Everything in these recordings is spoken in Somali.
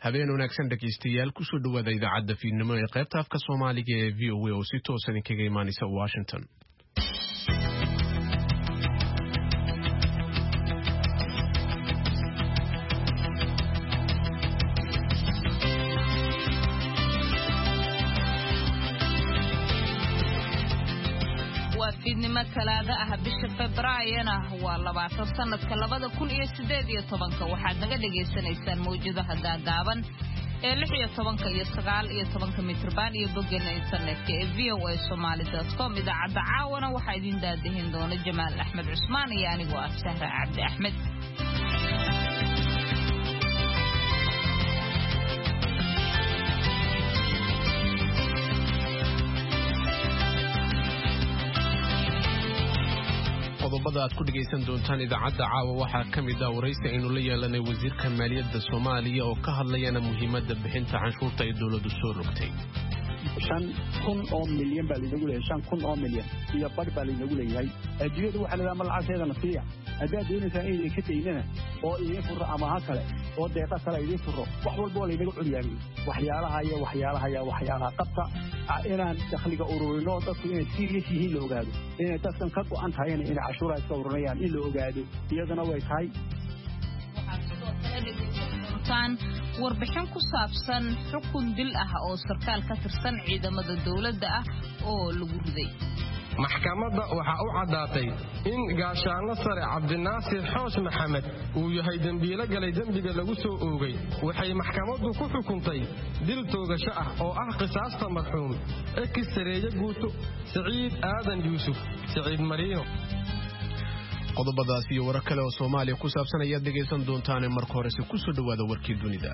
habeen wanaagsan dhageystayaal ku soo dhawaada idaacadda fiidnimo ee qaybta afka Soomaaliga ee VOA oo si toos ah kaga imaanaysa Washington. fiidnimo talaada ah bisha Febraayo waa 20 sanadka 2018 waxaad naga dhageysanaysaan mowjadaha gaagaaban ee 16 iyo 19 mitrban iyo boggeena internetka ee voasomali.com idaacadda caawana waxaa idin daadihin doona Jamaal Axmed Cusmaan iyo anigoo ah Sahra Cabdi Axmed. qodobada aad ku dhageysan doontaan idaacadda caawa waxaa kamid ah waraysi aynu la yeelanay wasiirka maaliyadda Soomaaliya oo ka hadlayana muhiimadda bixinta canshuurta ay dawladdu soo rogtay. 5,000 oo milyan baa lagu leeyahay 5,000 oo milyan iyo badh baa lagu leeyahay adduunyadu waxa la yiraahdaa lacagteeda nasiya hadaa doonaysaa inay ka taynana oo idin furo ama ha kale oo deeqa kale idin furo wax walba la inaga curyaanay waxyaalaha qabta inaan dakhliga ururino dadku inay serious yihiin la ogaado inay dadkan ka go'an tahay inay cashuura iska ururinayaan in la ogaado iyadana way tahay warbixin ku saabsan xukun dil ah oo sarkaal ka tirsan ciidamada dawladda ah oo lagu riday. maxkamadda waxa uu cadaatay in gaashaanle sare Cabdinaasir Xoosh Maxamed uu yahay dambiile galay dambiga lagu soo oogay. waxay maxkamaddu ku xukuntay dil toogasho ah oo ah qisaasta marxuum Ekisareeye Guuto Saciid Aadan Yuusuf Saciid Mariino. qodobadaas iyo warar kale oo Soomaaliya ku saabsan ayaad dhageysan doontaan marka hore si ku soo dhawaada warkii dunida.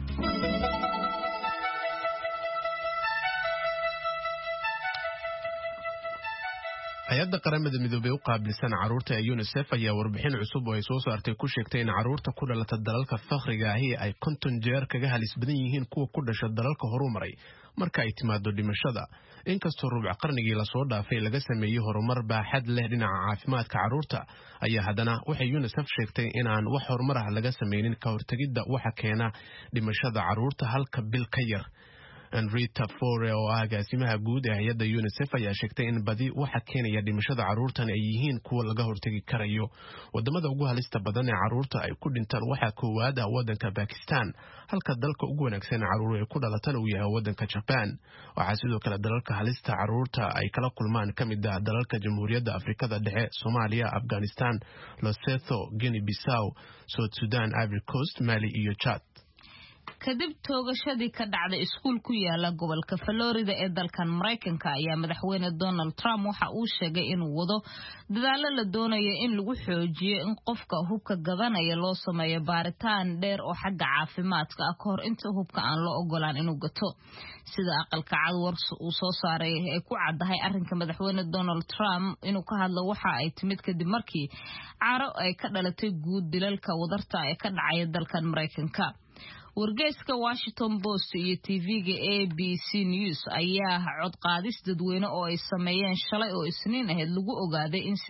hay'adda qaramada midoobay u qaabilsan caruurta ee UNICEF ayaa warbixin cusub oo ay soo saartay ku sheegtay in caruurta ku dhalata dalalka faqriga ah ay 50 jeer kaga halis badan yihiin kuwa ku dhasha dalalka horumaray marka ay timaado dhimashada. inkastoo rubuc qarnigii la soo dhaafay laga sameeyay horumar baaxad leh dhinaca caafimaadka caruurta ayaa haddana waxay UNICEF sheegtay inaan wax horumar ah laga sameynin ka hortagidda waxa keena dhimashada caruurta halka bil ka yar. Enrita Fore oo ah agaasimaha guud ee hay'adda UNICEF ayaa sheegtay in badi waxa keenaya dhimashada caruurtan ay yihiin kuwa laga hortagi karayo. wadamada ugu halista badan ee caruurta ay ku dhintaan waxa koowaad ah wadanka Pakistan halka dalka ugu wanaagsan caruur ay ku dhalatana uu yahay wadanka Japan. waxaa sidoo kale dalalka halista caruurta ay kala kulmaan kamid ah dalalka Jamhuuriyadda Afrikada Dhexe, Soomaaliya, Afghanistan, Lesotho, Guinea-Bissau, South Sudan, Ivory Coast, Mali iyo Chad. kadib toogashadii ka dhacday iskuul ku yaala gobolka Florida ee dalkan Mareykanka ayaa madaxweyne Donald Trump waxa uu sheegay inuu wado dadaalo la doonayo in lagu xoojiyo in qofka hubka gadanaya loo sameeyo baaritaan dheer oo xagga caafimaadka ah kahor inta hubka aan loo ogolaan inuu gato. sida aqalka cad uu soo saaray ee ku cadahay arrinka madaxweyne Donald Trump inuu ka hadlo waxa ay timid kadib markii caaro ay ka dhalatay guud dilalka wadarta ee ka dhacay dalkan Mareykanka. wargeyska Washington Post iyo TV-ga ABC News ayaa cod qaadis dadweyne oo ay sameeyeen shalay oo Isniin ahayd lagu ogaaday in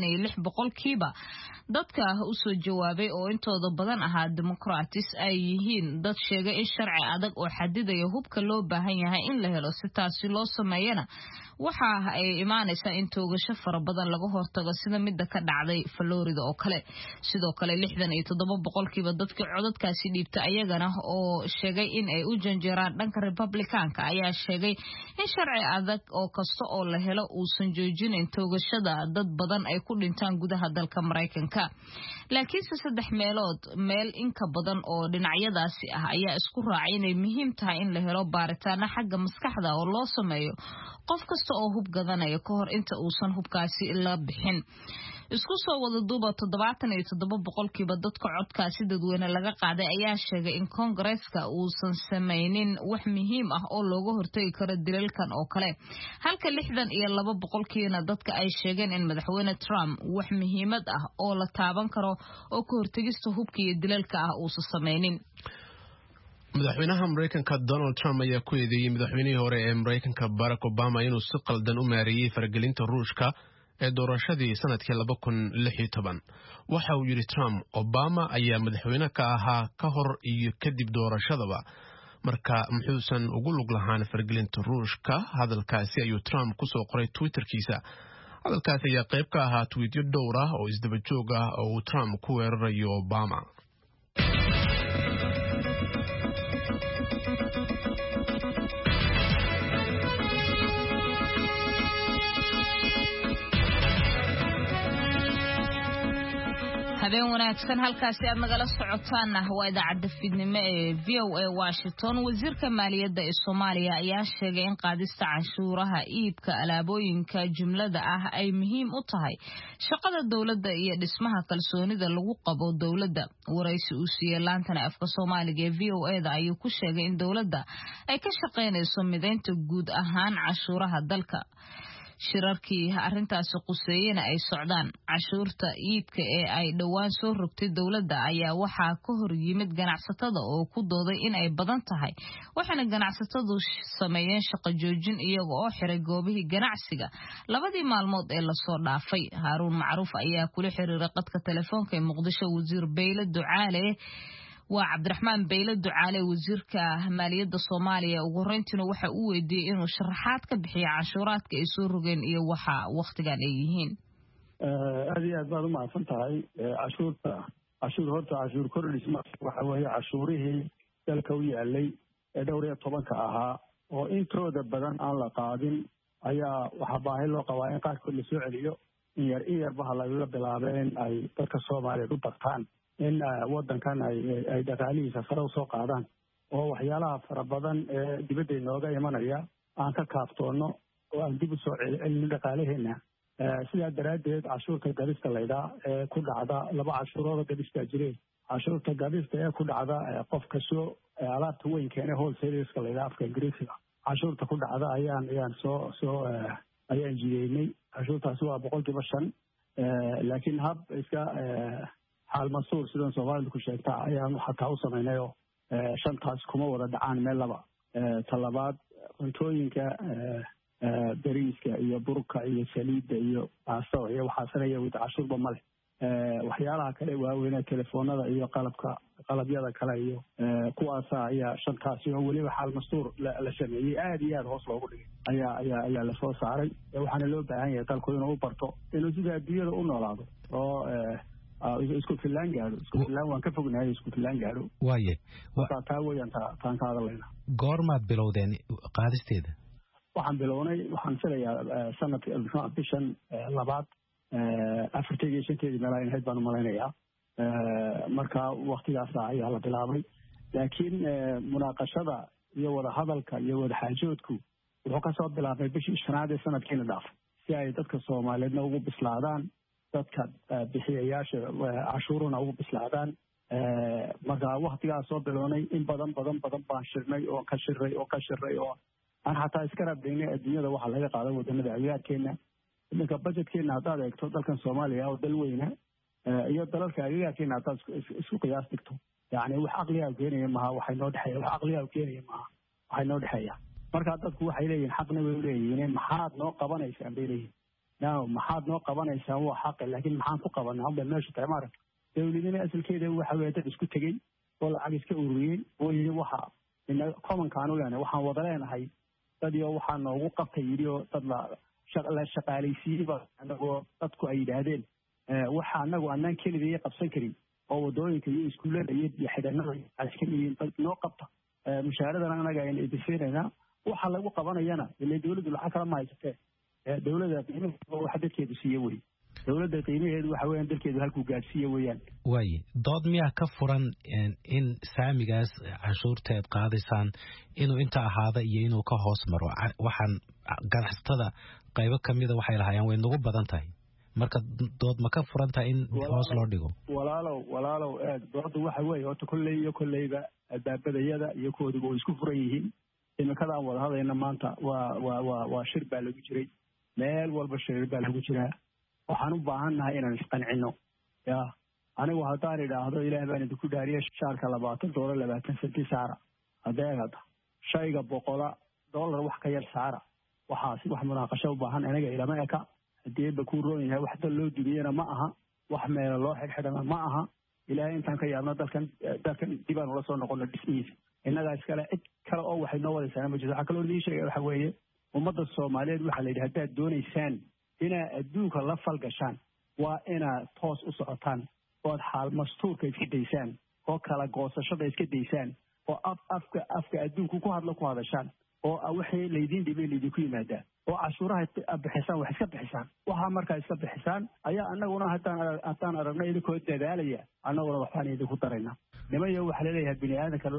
86% dadka u soo jawaabay oo intooda badan ahaa Democrats ay yihiin dad sheegay in sharci adag oo xadidaya hubka loo baahan yahay in la helo si taasi loo sameeyana waxa ay imaanaysaa in toogasho fara badan laga hortago sida midda ka dhacday Florida oo kale. sidoo kale 67% dadka codadkaasi dhiibtay ayagana oo sheegay in ay u janjeeraan dhanka Republicanka ayaa sheegay in sharci adag oo kasta oo la helo uusan joojinayn toogashada dad badan ay ku dhintaan gudaha dalka Mareykanka. laakiin 3 meelood meel in ka badan oo dhinacyadaasi ah ayaa isku raacay inay muhiim tahay in la helo baaritaano xagga maskaxda oo loo sameeyo qof kasta oo hub gadanaya ka hor inta uusan hubkaasi la bixin. isku soo wada duuba 77% dadka codkaasi dadweyne laga qaaday ayaa sheegay in Congress-ka uusan sameynin wax muhiim ah oo looga hortagi karo dilalkan oo kale halka 62% dadka ay sheegeen in madaxweyne Trump wax muhiimad ah oo la taaban karo oo ka hortagista hubka iyo dilalka ah uusan sameynin. madaxweynaha Mareykanka Donald Trump ayaa ku eedeeyay madaxweynihii hore ee Mareykanka Barack Obama inuu si qaldan u maareeyay faragelinta Ruushka ee doorashadii sanadkii 2016. waxa uu yiri Trump Obama ayaa madaxweyne ka ahaa ka hor iyo kadib doorashadaba marka muxuusan ugu lug lahaan fargelinta Ruushka. hadalkaasi ayuu Trump ku soo qoray Twitterkiisa. hadalkaasi ayaa qayb ka ahaa tweetyo dhowr ah oo isdaba joog ah oo uu Trump ku weerarayo Obama. habeen wanaagsan halkaasi aad nagala socotaan waa idaacadda fiidnimo ee VOA Washington. wasiirka maaliyadda ee Soomaaliya ayaa sheegay in qaadista canshuuraha iibka alaabooyinka jumlada ah ay muhiim u tahay shaqada dawladda iyo dhismaha kalsoonida lagu qabo dawladda. waraysi uu siiyay laantana afka Soomaaliga ee VOA-da ayuu ku sheegay in dawladda ay ka shaqaynayso mideynta guud ahaan canshuuraha dalka. shirarkii arrintaasi quseeyena ay socdaan. cashuurta iibka ee ay dhowaan soo rogtay dawladda ayaa waxaa ka hor yimid ganacsatada oo ku dooday in ay badan tahay, waxaana ganacsatadu sameeyeen shaqo joojin iyaga oo xiray goobihii ganacsiga labadii maalmood ee lasoo dhaafay. Haaruun Macruuf ayaa kula xiriiray qadka telefoonka ee Muqdisho wasiir Beyle Ducaale waa Cabdiraxmaan Beyle Ducaale wasiirka maaliyadda Soomaaliya. ugu horeyntiina waxa uu weydiiyay inuu sharaxaad ka bixiyo canshuuraadka ay soo rogeen iyo waxa waqtigan ay yihiin. aad iyo aad baad u mahadsan tahay. cashuur kordhis waxa weeye cashuurihii dalka u yaalay ee dhowr iyo 10 ahaa oo intooda badan aan la qaadin ayaa waxaa baahi loo qabaa in qaarkood la soo celiyo in yarba laga bilaabay in ay dadka Soomaaliyeed u bartaan in wadankan ay dhaqaalihiisa sare usoo qaadaan oo waxyaalaha fara badan ee dibadda inooga imanaya aan ka kaaftoono oo aan dib u soo celin dhaqaalaheena. sidaa daraaddeed cashuurta gadista laydhaa ee ku dhacda 2 cashuurooda gadista jireen. cashuurta gadista ee ku dhacda qofka soo alaabta weyn keena wholesaleska laydhaa afka Ingiriisiga. cashuurta ku dhacda ayaan jideynay. cashuurtaasi waa 5%. laakiin hab iska xaal masuur sidan Soomaalidu ku sheegta ayaan xataa u sameynay 5taas kuma wada dhacaan meel laba. talabaad cuntooyinka bariiska iyo burka iyo saliidda iyo baasto iyo waxaasanaya wada cashuurba male. waxyaalaha kale waaweyn telefoonada iyo qalabyada kale iyo kuwaas ayaa 5taasi oo waliba xaal masuur la sameeyay aad iyo aad hoos loogu dhigay ayaa la soo saaray. waxaana loo baahan yahay dalku inuu u barto inuu sida adduunyada u noolaado oo isku filaan gaadho. isku filaan waan ka fognahay isku filaan gaadho. waaye taa weeyaan taan ka hadlayna. goormaad bilowdeen qaadisteeda? waxaan bilownay waxaan filayaa sanadka bishan labaad 4-5 meelaha inayd baan u malaynayaa. marka waqtigaas ayaa la bilaabay. laakiin munaaqashada iyo wada hadalka iyo wada xaajoodku wuxuu ka soo bilaabmay bishii 5aad ee sanadkiina dhaafay si ay dadka Soomaaliyeedna ugu bislaadaan, dadka bixiyayaasha cashuuruna ugu bislaadaan. marka waqtigaas soo bilownay in badan baan shirnay oo ka shirray oo aan xataa iska rabnay adduunyada waxa laga qaaday wadannada agagaarkeena. iminka budgetkeena haddaad eegto dalkan Soomaaliya oo dal weyna iyo dalalka agagaarkeena haddaad isku qiyaas dhigto yani wax aqliga keenaya maaha waxay noo dhexeeya. marka dadku waxay leeyihiin xaqna way leeyihiin maxaad noo qabanaysaan bay leeyihiin. maxaad noo qabanaysaan waa xaq laakiin maxaan ku qabanaa hada meesha taamaar dawladina asalkeeda waxa weeye dad isku tagay oo lacag iska ururiyay oo yiri waxa in common kaanu leenahay waxaan wada leenahay dad iyo waxaan noogu qabtay yiri oo dad la shaqaalaysiiba anagoo dadku ay yiraahdeen waxa anagu aanan kaliya qabsan karin oo wadooyinka iyo iskuulada iyo xidhanada askariyiin dad noo qabta mushaaradan anaga ay idinfeenayna waxa lagu qabanayana ilaa dawladdu lacag kala ma haysatee. dawladda qiimaha waxa dadkeedu siiyay way. dawladda qiimaheedu waxa weeyaan dalkeedu halku gaarsiiyo weeyaan. waaye dood miyaa ka furan in saamigaas cashuurteed qaadaysaan inuu inta ahaada iyo inuu ka hoos maro? waxaan ganacsatada qaybo kamida waxay lahaayeen way nagu badan tahay. marka dood ma ka furan tahay in hoos loo dhigo? walaalow dooddu waxa weeye oo kolleyba albaabadayada iyo koodiba way isku furan yihiin. imikadaan wada hadayna maanta waa shir baa lagu jiray. meel walba shir baa lagu jiraa. waxaan u baahannahay inaan isqancino. anigu haddaan idhaahdo ilaah baan idinku dhaariyay shaarka $20 saara adeegada shayga $100 wax ka yar saara waxaasi wax munaaqasho u baahan aniga ilama eka haddii ba ku roon yahay wax dal loo dubiyana ma aha wax meel loo xidhxidhana ma aha ilaahay intaan ka yaabno dalkan dibaan ula soo noqono dhismihiisa innagaa iskale cid kale oo waxay noo wadaysaana ma jirto waxaa kaloo idin sheegaya waxa weeye ummadda soomaaliyeed waxaa la yidhi haddaad doonaysaan inaad adduunka la falgashaan waa inaad toos u socotaan ood xaal mastuurka iska daysaan oo kala goosashada iska daysaan oo afka adduunku ku hadashaan oo waxay laydin dhibay laydinku yimaadaa oo cashuuraha bixisaan wax iska bixisaan waxaa markaa iska bixisaan ayaa annaguna haddaan aragno idinkoo dadaalaya annaguna waxbaan idinku daraynaa nimayo waxaa laleeyahay bini aadanka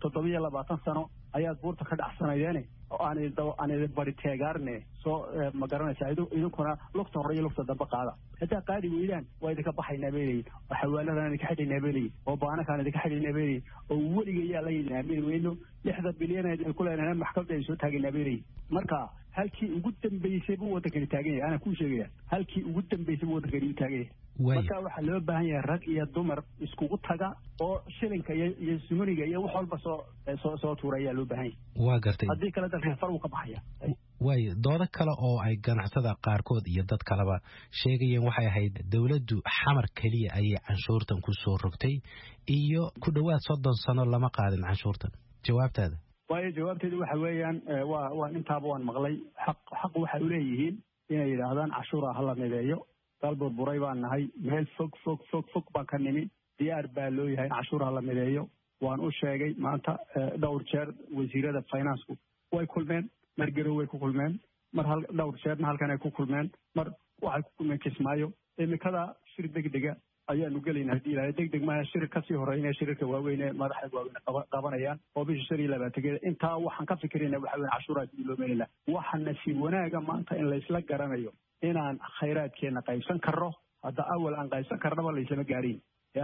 7 sano ayaad buurta ka dhacsanayeene oo aan idin bari teegaarne soo ma garanaysaa idinkuna lugta hore iyo lugta dambe qaada haddaa qaadi weydaan waa idinka baxaynaa bay leeyihin oo xawaaladaan idinka xidhaynaa bay leeyihin oo baanakaan idinka xidhaynaa bay leeyihin oo weligayaa la yidin aamin weyno 6 bilyan idin ku leenahay maxkamadda ay soo taagaynaa bay leeyihin marka halkii ugu dambeysay buu waddankani taagan yahay anaa kuu sheegaya halkii ugu dambeysay buu waddankani taagan yahay marka waxaa loo baahan yahay rag iyo dumar iskugu taga oo shilinka iyo sumuriga iyo wax walba soo tuura ayaa loo baahan yahay waa gartay haddii kale dalka far uu ka baxaya waayo doodo kale oo ay ganacsada qaarkood iyo dad kaleba sheegayeen waxay ahayd dawladdu xamar keliya ayay canshuurtan ku soo rogtay iyo ku dhowaad 30 sano lama qaadin canshuurtan jawaabtaada waayo jawaabteedu waxa weeyaan waa intaaba waan maqlay xaq waxay u leeyihiin inay yidhaahdaan cashuura hala mideeyo dal burburay baan nahay meel fog baan ka nimi diyaar baa loo yahay in cashuuraha la mideeyo waan u sheegay maanta dhowr jeer wasiirada financeku way kulmeen mar garow way ku kulmeen mar dhowr jeerna halkan ay ku kulmeen mar waxay ku kulmeen kismaayo imikada shir degdega ayaanu gelaynaa haddii ilaahay degdeg maaha shir kasii horreynaya shirarka waaweyn ee madaxda waaweyn qabanayaan oo bisha 25 intaa waxaan ka fikirayna waxa weyn cashuuraha sidii loo meeli lahaa waxaana si wanaaga maanta in laysla garanayo inaan khayraadkeena qaybsan karno hadda awal aan qaybsan karnaba laysama gaarin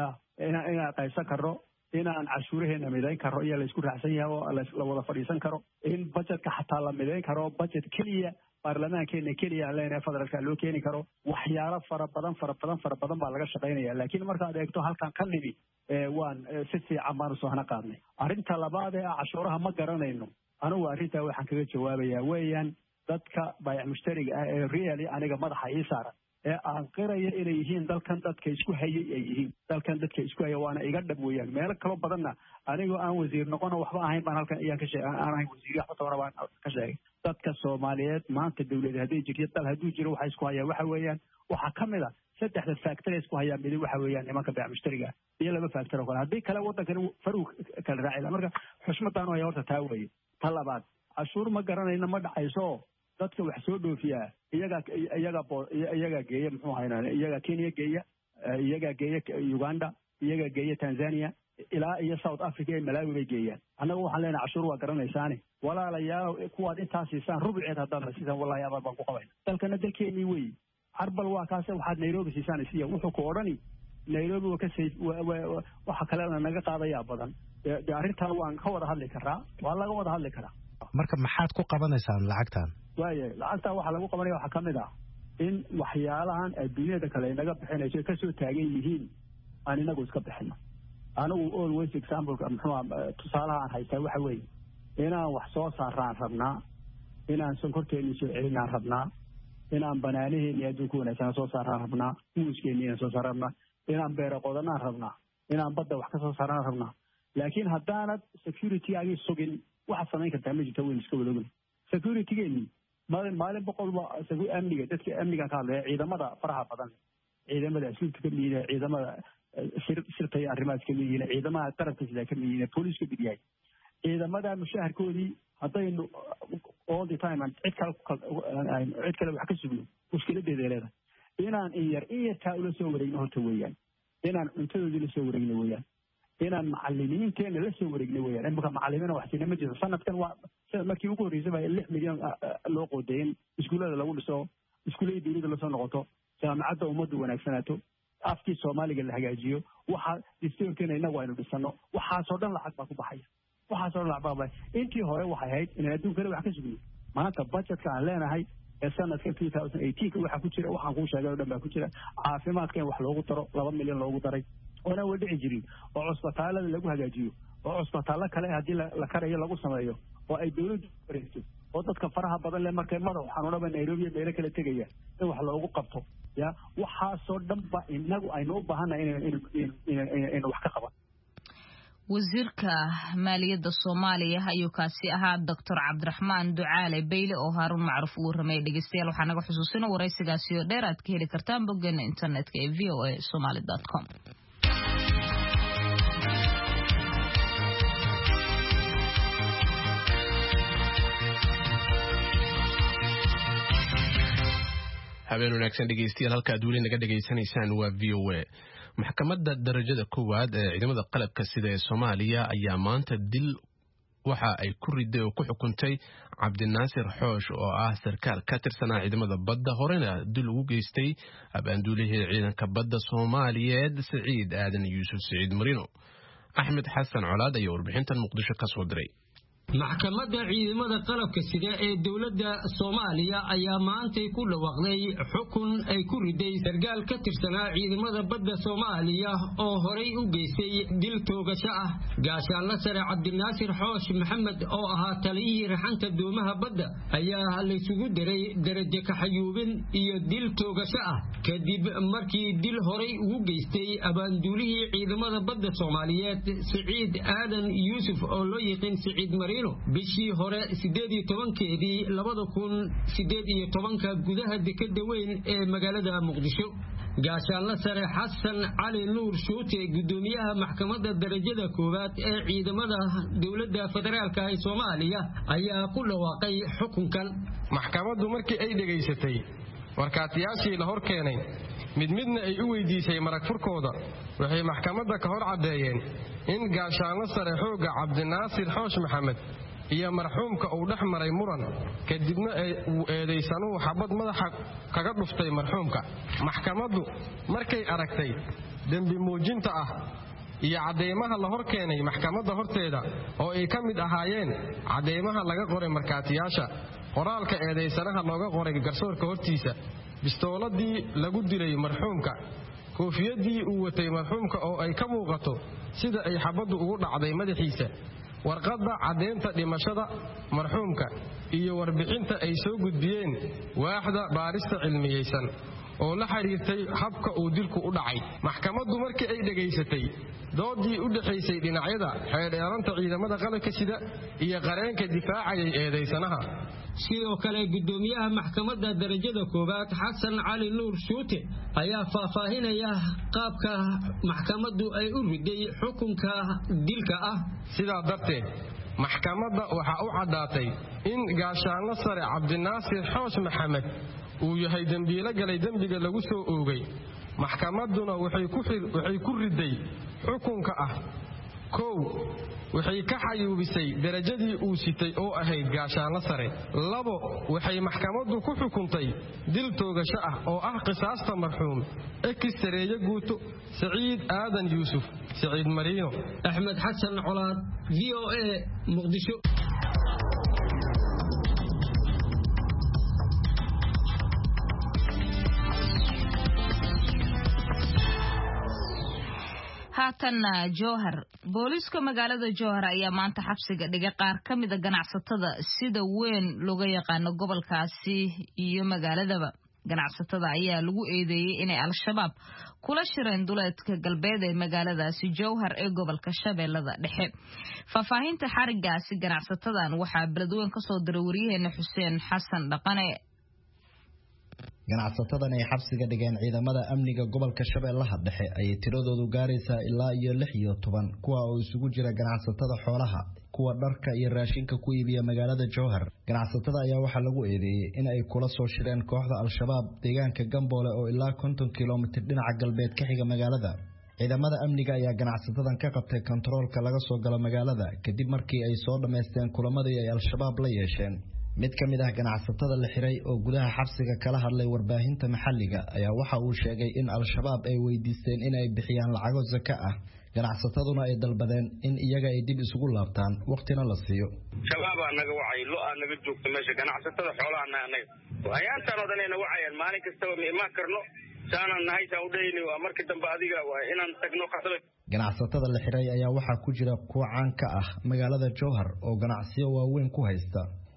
inaan qaybsan karno inaan cashuuraheena midayn karno iyo laysku raacsan yahay oo la wada fadhiisan karo in budgetka xataa la midayn karo budget keliya baarlamaankeena keliya aan leenahay federaalka loo keeni karo waxyaalo fara badan baa laga shaqaynaya laakiin markaad eegto halkan ka nimi waan si fiican baan usoo hana qaadnay arrinta labaad ee cashuuraha ma garanayno anigu arrintaa waxaan kaga jawaabayaa weeyaan dadka baayac mushtariga ah ee really aniga madaxa ii saaran ee aan qiraya inay yihiin dalkan dadka isku hayay ay yihiin dalkan dadka isku haya waana iga dhab weeyaan meelo kaloo badanna anigoo aan wasiir noqono waxba ahayn baan halkan ayaan ka sheegay aan ahayn wasiir waxba toona baan ka sheegay dadka Soomaaliyeed maanta dawladda haddii jirto dal hadduu jiro waxa isku haya waxa weeyaan waxa kamid ah 3 factor isku haya mid waxa weeyaan nimanka baayac mushtariga iyo 2 factor oo kale haddii kale waddankan faruq kala raacida marka xushmadaan way horta taa weeye ta labaad cashuur ma garanayna ma dhacayso dadka wax soo dhoofiya iyaga geeya muxuu ahaynaa iyaga Kenya geeya iyaga geeya Uganda iyaga geeya Tanzania ilaa iyo South Africa iyo Malawi bay geeyaan annagu waxaan leenahay cashuur waa garanaysaane walaalayaal kuwaad intaas siisaan rubuceed haddaan la siisan wallahi abaal baan ku qabayna dalkana dalkeennii wey carbal waa kaase waxaad Nairobi siisaan isiya wuxuu ku odhani Nairobi waa ka waxa kalena naga qaadayaa badan arrintan waan ka wada hadli karaa waa laga wada hadli karaa marka maxaad ku qabanaysaan lacagtan waaye lacagta waxa lagu qabanaya waxa kamid ah in waxyaalahan adduunyada kale inaga bixinayso ka soo taagan yihiin aan inagu iska bixino anigu always example tusaalaha aan haystaa waxa weeye inaan wax soo saaraan rabnaa inaan sonkorteeni soo celinaan rabnaa inaan banaanaheeni adduunka wanaagsan soo saaraan rabnaa muuskeeni soo saaraan rabnaa inaan beero qodanaan rabnaa inaan badda wax ka soo saaraan rabnaa laakiin haddaanad security-gaagii sugin waxaad samayn kartaa ma jirta weyn iska waloogin security-geeni maalin boqolba amniga dadka amnigan ka hadlaya ciidamada faraha badan ciidamada asluubta ka mid yahay ciidamada sirta iyo arrimahaas ka mid yihiin ciidamada qaranka sida ka mid yihiin booliiska mid yahay ciidamada mushaharkoodii haddaynu all the time cid kale wax ka sugno mushkiladeeda leedahay inaan in yar taa ula soo wareegno horta weeyaan inaan cuntadoodii la soo wareegno weeyaan inaan macallimiinteena la soo wareegno weeyaan imika macallimiina wax siina ma jirto sanadkan waa markii ugu horreysay baa 6 milyan loo qodeeyay iskuulada lagu dhiso iskuuladii dawladda la soo noqoto jaamacadda ummaddu wanaagsanaato afkii Soomaaliga la hagaajiyo waxa distoorkeena inagu aynu dhisano waxaasoo dhan lacag baa ku baxaya waxaasoo dhan lacag baa intii hore waxay ahayd in adduunka wax ka sugno maanta budgetka aan leenahay ee sanadka 2018 waxa ku jira waxaan ku sheegay oo dhan baa ku jira caafimaadka in wax loogu daro 2 milyan loogu daray oo aan wadi jirin oo cusbitaalada lagu hagaajiyo oo cusbitaalo kale hadii la karayo lagu sameeyo oo ay dawladdu wareegto oo dadka faraha badan leh markay madax xanuunaba Nairobi meelo kala tegaya in wax loogu qabto ya waxaasoo dhan ba inagu aynu u baahanahay in wax ka qaban wasiirka maaliyadda Soomaaliya ayuu kaasi ahaa Dr. Cabdiraxmaan Ducaale Beyle oo Haarun Macruuf uu ramay dhageystayaal waxaan naga xusuusinaa waraysigaasi oo dheer aad ka heli kartaan boggeena internetka ee voasomali.com. habeen wanaagsan dhegeystayaal halka aad weli naga dhageysanaysaan waa VOA. maxkamadda darajada koowaad ee ciidamada qalabka sida ee Soomaaliya ayaa maanta dil waxa ay ku riday oo ku xukuntay Cabdinaasir Xoosh oo ah sarkaal ka tirsanaa ciidamada badda horena dil ugu geystay abaanduulihii ciidanka badda Soomaaliyeed Saciid Aadan Yuusuf Saciid Marino. Axmed Xasan Colaad ayaa warbixintan Muqdisho ka soo diray. maxkamadda ciidamada qalabka sida ee dawladda Soomaaliya ayaa maanta ku dhawaaqday xukun ay ku riday sarkaal ka tirsanaa ciidamada badda Soomaaliya oo horay u geystay dil toogasho ah gaashaanle sare Cabdinaasir Xoosh Maxamed oo ahaa taliyihii raxanta doomaha badda ayaa la isugu diray darajo ka xayuubin iyo dil toogasho ah kadib markii dil horay ugu geystay abaanduulihii ciidamada badda Soomaaliyeed Saciid Aadan Yuusuf oo loo yaqaan Saciid Marino bishii hore 18keedii 2018 gudaha dekedda weyn ee magaalada Muqdisho. gaashaanle sare Xasan Cali Nuur Shuute gudoomiyaha maxkamadda darajada koowaad ee ciidamada dawladda federaalka ee Soomaaliya ayaa ku dhawaaqay xukunkan. maxkamaddu markii ay dhageysatay warkaatiyaashii la hor keenay midna ay u weydiisay marag furkooda waxay maxkamadda ka hor cadeeyeen in gaashaanle sare xooga Cabdinaasir Xoosh Maxamed iyo marxuumka uu dhex maray muran kadibna uu eedeysanuu xabad madaxa kaga dhuftay marxuumka. maxkamaddu markay aragtay dambi muujinta ah iyo cadeymaha la hor keenay maxkamadda horteeda oo ay ka mid ahaayeen cadeymaha laga qoray markaatiyaasha, qoraalka eedeysanaha looga qoray garsoorka hortiisa, bistooladii lagu dilay marxuumka, koofiyadii uu watay marxuumka oo ay ka muuqato sida ay xabaddu ugu dhacday madaxiisa, warqadda caddeynta dhimashada marxuumka iyo warbixinta ay soo gudbiyeen waaxda baarista cilmiyeysan oo la xiriirtay habka uu dilku u dhacay. maxkamaddu markii ay dhageysatay doodii u dhaxaysay dhinacyada xeeldheeranta ciidamada qalabka sida iyo qareenka difaacayay eedeysanaha. sidoo kale gudoomiyaha maxkamadda darajada koowaad Xasan Cali Nuur Shuute ayaa faahfaahinaya qaabka maxkamaddu ay u riday xukunka dilka ah. sidaa darteed maxkamadda waxa u cadaatay in gaashaanle sare Cabdinaasir Xoosh Maxamed uu yahay dambiile galay dambiga lagu soo oogay. maxkamadduna waxay ku riday xukunka ah: 1 waxay ka xayuubisay darajadii uu sitay oo ahayd gaashaanle sare. 2 waxay maxkamaddu ku xukuntay dil toogasho ah oo ah qisaasta marxuum ekistareeye guuto Saciid Aadan Yuusuf Saciid Marino. Axmed Xasan Colaad, VOA, Muqdisho. haatanna Jowhar. booliska magaalada Jowhar ayaa maanta xabsiga dhigay qaar ka mid ah ganacsatada sida weyn looga yaqaan gobolkaasi iyo magaaladaba. ganacsatada ayaa lagu eedeeyay inay Al-Shabaab kula shireen duleedka galbeed ee magaaladaasi Jowhar ee gobolka Shabeellada Dhexe. faahfaahinta xarigaasi ganacsatadan waxaa beledweyn ka soo diray wariyaheena Xuseen Xasan Dhaqane. ganacsatadan ay xabsiga dhigeen ciidamada amniga gobolka Shabeellaha Dhexe ay tiradoodu gaaraysaa ilaa iyo 16 kuwa oo isugu jira ganacsatada xoolaha, kuwa dharka iyo raashinka ku iibiya magaalada Jowhar. ganacsatada ayaa waxa lagu eedeeyay in ay kula soo shireen kooxda Al-Shabaab deegaanka Gamboole oo ilaa 50 kiiloomitir dhinaca galbeed ka xiga magaalada. ciidamada amniga ayaa ganacsatadan ka qabtay kontaroolka laga soo galo magaalada kadib markii ay soo dhameysteen kulamadii ay Al-Shabaab la yeesheen. mid ka mid ah ganacsatada la xiray oo gudaha xabsiga kala hadlay warbaahinta maxalliga ayaa waxa uu sheegay in Al-Shabaab ay weydiisteen in ay bixiyaan lacago zaka ah, ganacsataduna ay dalbadeen in iyaga ay dib isugu laabtaan waqtina la siiyo. shabaab anaga wacay lo anaga joogto meesha ganacsatada xoolaha anaga ayaantan odanayna wacayaan maalin kastaba ma imaan karno saanan nahay saa u dhayni waa markii dambe adiga waa inaan tagno qasabay. ganacsatada la xiray ayaa waxaa ku jira kuwa caan ka ah magaalada Jowhar oo ganacsiyo waaweyn ku haysta.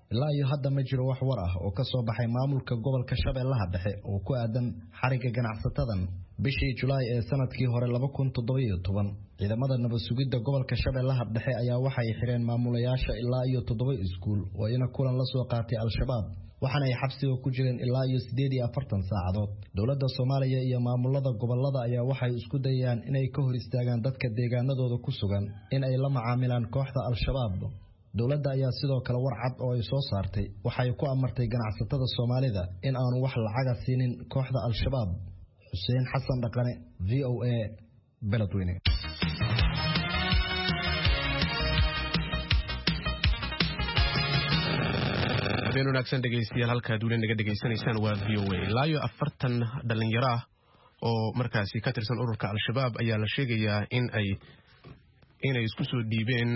ilaa iyo hadda ma jiro wax war ah oo ka soo baxay maamulka gobolka Shabeellaha Dhexe oo ku aadan xariga ganacsatadan bishii July ee sanadkii hore 2017 ciidamada nabad sugidda gobolka Shabeellaha Dhexe ayaa waxay xireen maamulayaasha ilaa iyo 7 iskuul oo ina kulan la soo qaatay al-shabaab waxaana ay xabsiga ku jireen ilaa iyo 48 saacadood dawladda Soomaaliya iyo maamulada gobolada ayaa waxay isku dayayaan inay ka hor istaagaan dadka deegaanadooda ku sugan in ay la macaamilaan kooxda al-shabaab dawladda ayaa sidoo kale war cad oo ay soo saartay waxay ku amartay ganacsatada Soomaalida in aanu wax lacag siinin kooxda al-shabaab Hussein Xasan Dhaqane VOA Beledweyne been wanaagsan dhegeystayaal halka aad naga dhageysanaysaan waa VOA laayo 40 dhalinyaro ah oo markaasi ka tirsan ururka al-shabaab ayaa la sheegayaa inay isku soo dhiibeen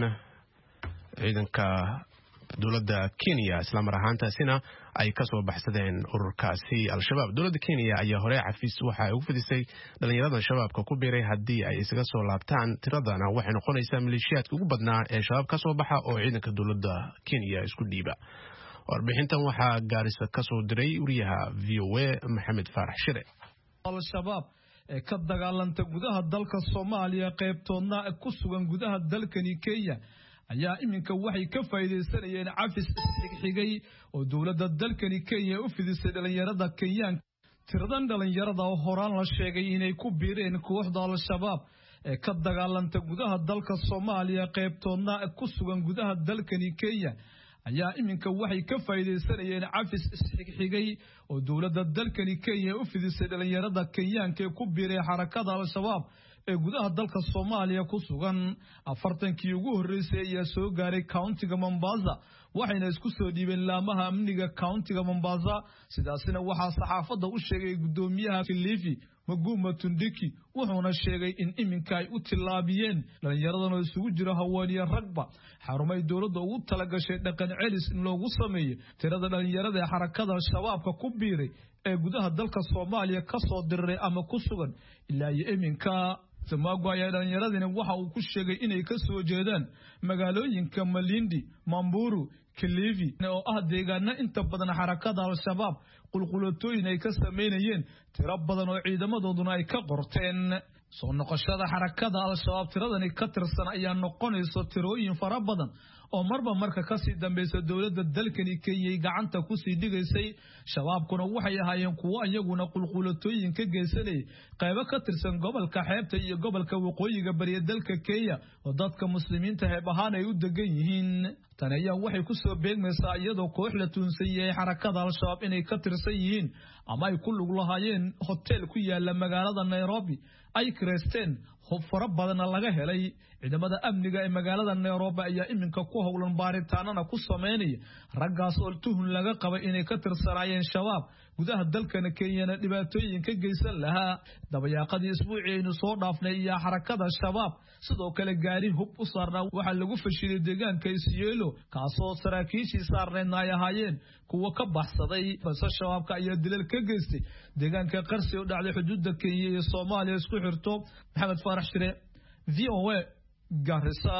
ciidanka dawladda Kenya isla mar ahaantaasina ay ka soo baxsadeen ururkaasi al-shabaab dawladda Kenya ayaa hore xafiis waxa ay u fidisay dhalinyarada shabaabka ku biiray hadii ay isaga soo laabtaan tiradana waxay noqonaysaa maleeshiyaadka ugu badnaa ee shabaab ka soo baxa oo ciidanka dawladda Kenya isku dhiiba warbixintan waxaa Gaarisa ka soo diray wariyaha VOA Maxamed Faarax Shire al-shabaab ee ka dagaalanta gudaha dalka Soomaaliya qaybtoodna ku sugan gudaha dalkani Kenya ayaa iminka waxay ka faa'iideysanayeen cafis xigay oo dawladda dalkani Kenya u fidisay dhalinyarada Kenyan tiradan dhalinyarada oo horaan la sheegay inay ku biireen kooxda al-shabaab ee ka dagaalanta gudaha dalka Soomaaliya qaybtoodna ku sugan gudaha dalkani Kenya ayaa iminka waxay ka faa'iideysanayeen cafis xigay oo dawladda dalkani Kenya u fidisay dhalinyarada Kenyaanka ku biiray xarakada al-shabaab ee gudaha dalka Soomaaliya ku sugan 40kii ugu horeysay ayaa soo gaaray countiga Mombasa waxayna isku soo dhiibeen laamaha amniga countiga Mombasa sidaasina waxa saxaafadda u sheegay gudoomiyaha Kilifi Maguma Tundiki wuxuuna sheegay in iminka ay u tilaabiyeen dhalinyaradan oo isugu jira haweeney ragba xarumay dawladda ugu talagashay dhaqan celis in loogu sameeyo tirada dhalinyarada ee xarakada al-shabaabka ku biiray ee gudaha dalka Soomaaliya ka soo diray ama ku sugan ilaa iminka Samago ayaa dhalinyaradina waxa uu ku sheegay inay ka soo jeedaan magaalooyinka Malindi, Mamburu, Kilifi oo ah deegaano inta badan xarakada al-shabaab qulqulatooyin ay ka sameeyeen tiro badan oo ciidamadooduna ay ka qorteen soo noqoshada xarakada al-shabaab tiradani ka tirsan ayaa noqonayso tirooyin fara badan oo marba marka ka sii dambaysa dawladda dalkani Kenya gacanta ku sii dhigaysay shabaabkuna waxay ahaayeen kuwo iyaguna qulqulatooyin ka geysanay qaybo ka tirsan gobolka xeebta iyo gobolka waqooyiga bariya dalka Kenya oo dadka muslimiinta heeb ahaan ay u degan yihiin tan ayaa waxay ku soo beegmaysaa iyadoo koox la tuunsayay xarakada al-shabaab inay ka tirsan yihiin ama ay ku lug lahaayeen hotel ku yaala magaalada Nairobi ay kireysteen hub fara badan laga helay ciidamada amniga ee magaalada Nairobi ayaa iminka ku howlan baaritaanana ku sameynaya raggaas oo tuhun laga qaba inay ka tirsanaayeen shabaab gudaha dalkana Kenya dhibaatooyin ka geysan lahaa dabayaaqadii isbuucii inuu soo dhaafnay iyo xarakada shabaab sidoo kale gaari hub u saarnaa waxa lagu fashilay deegaanka Isiolo kaasoo saraakiishii saarneedna ay ahaayeen kuwa ka baxsaday balse shabaabka ayaa dilal ka geystay deegaanka Qarsi oo dhacday xuduudda Kenya iyo Soomaaliya isku xirto Maxamed Faarax Shire VOA Garissa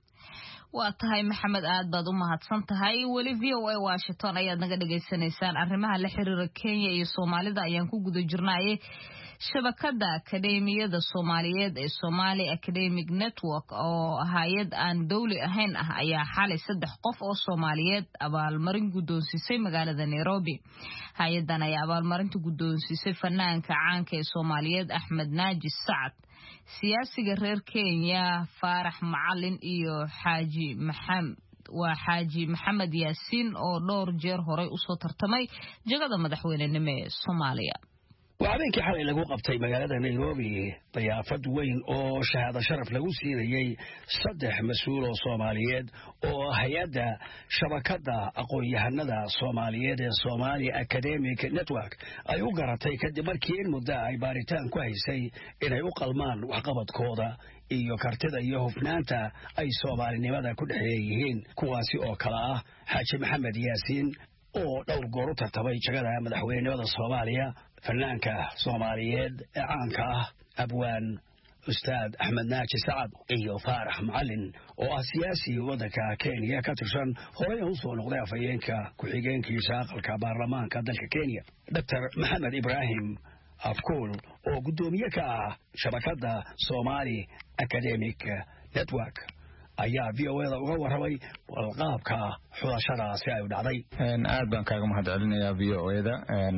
waa tahay Maxamed aad baad u mahadsan tahay wali VOA Washington ayaad naga dhageysanaysaan arrimaha la xiriira Kenya iyo Soomaalida ayaan ku guda jirnaaye shabakada akademiyada Soomaaliyeed ee Somali Academic Network oo hay'ad aan dawli ahayn ah ayaa xalay 3 qof oo Soomaaliyeed abaalmarin guddoonsisay magaalada Nairobi hay'adan ayaa abaalmarinta guddoonsisay fanaanka caanka ee Soomaaliyeed Axmed Naaji Sacad siyaasiga reer Kenya Faarax Macalin iyo Xaaji Maxamed Yaasiin oo dhowr jeer hore u soo tartamay jagada madaxweynenimo ee Soomaaliya وعبينك حالي لغو قبطي مقالة نيروبي ضيافة وين او شهادة شرف لغو سيريي صدح مسؤول صوماليات او هيادة شبكة اقوي يهندا صوماليات صومالي اكاديميك نتورك ايو قرطي كدباركين مدى اي باريتان كويسي ان ايو قلمان وحقبت كودا iyo kartida iyo hufnaanta ay Soomaalinimada ku dhaxeeyeen kuwaasi oo kala ah Xaaji Maxamed Yaasiin oo dhowr goor u tartamay jagada madaxweynenimada Soomaaliya fanaanka Soomaaliyeed ee caanka ah abwaan ustaad axmed naaji sacad iyo faarax macalin oo ah siyaasi waddanka kenya ka tirsan horeyna u soo noqday afhayeenka ku-xigeenkiisa aqalka baarlamaanka dalka kenya dr maxamed ibraahim afkuul oo guddoomiye ka ah shabakadda Somali Academic Network ayaa VOA uga warramay qaabka xulashadaasi ay u dhacday. aad baan kaaga mahadcelinayaa VOA-da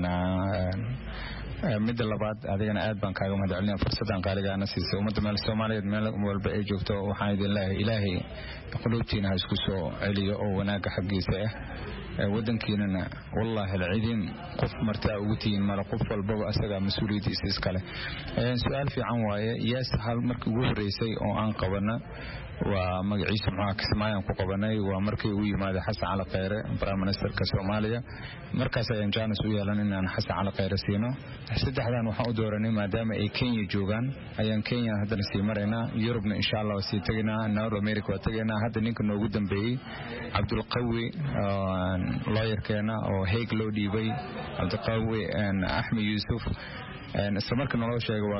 mid labaad adigana aad baan kaaga mahadcelinayaa fursadan qaaliga ana siisay ummadda meel Soomaaliyeed meel walba ay joogto waxaan idin leeyahay Ilaahay quluubtiina isku soo celiyo oo wanaaga xaqiisa waddankiina wallahi alciidin qof martaa ugu tiin mara qof walba asaga mas'uuliyadiisa iskale su'aal fiican waaye yes hal markii ugu horeysay oo aan qabana waa magaciisa maxaa Kismaayo ku qabanay waa markii uu yimaaday Xasan Cali Khayre Prime Ministerka Soomaaliya markaas ayaan jaanis u yeelan inaan Xasan Cali Khayre siino saddexdan waxaan u dooranay maadaama ay Kenya joogaan ayaan Kenya hadda sii mareynaa Yurubna insha Allah sii tagnaa North America waa tagnaa hadda ninka noogu dambeeyay Abdul Qawi lawyerkeena oo Hague loo dhiibay Abdul Qawi Ahmed Yusuf islamarka naloo sheegay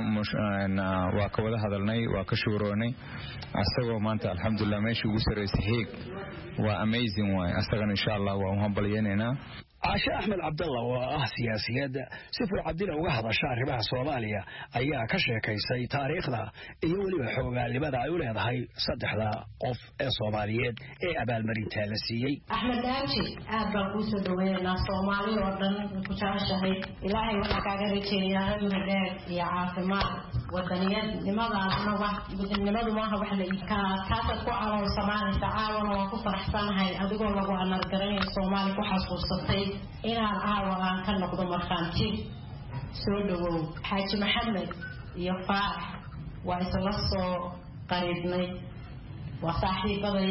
waa ka wada hadalnay waa ka shuuroonay asagoo maanta alxamdulilah meeshii ugu sarreysay Hague waa amazing waay asagana insha Allah waa u hambalyeynayna Caasha Axmed Cabdalla oo ah siyaasiyada si fuucadina uga hadasha arrimaha Soomaaliya ayaa ka sheekaysay taariikhda iyo waliba xoogaalnimada ay u leedahay saddexda qof ee Soomaaliyeed ee abaalmarinta la siiyay. Axmed Naaji aad baan ku soo dhaweynaa Soomaaliya oo dhan ku jeceshahay Ilaahay waxa kaaga rajaynayaa nabad iyo caafimaad waddaniyadnimadaasna waddanimadu maaha wax la iibkaa taasad ku calool samaanaysa caawana waan ku faraxsanahay adigoo lagu anargaranayo Soomaali ku xasuusatay inaan caawalaan ka noqdo markhaanti soo dhawow Xaaji Maxamed iyo Faarax waa isla soo qariibnay waa saaxiibaday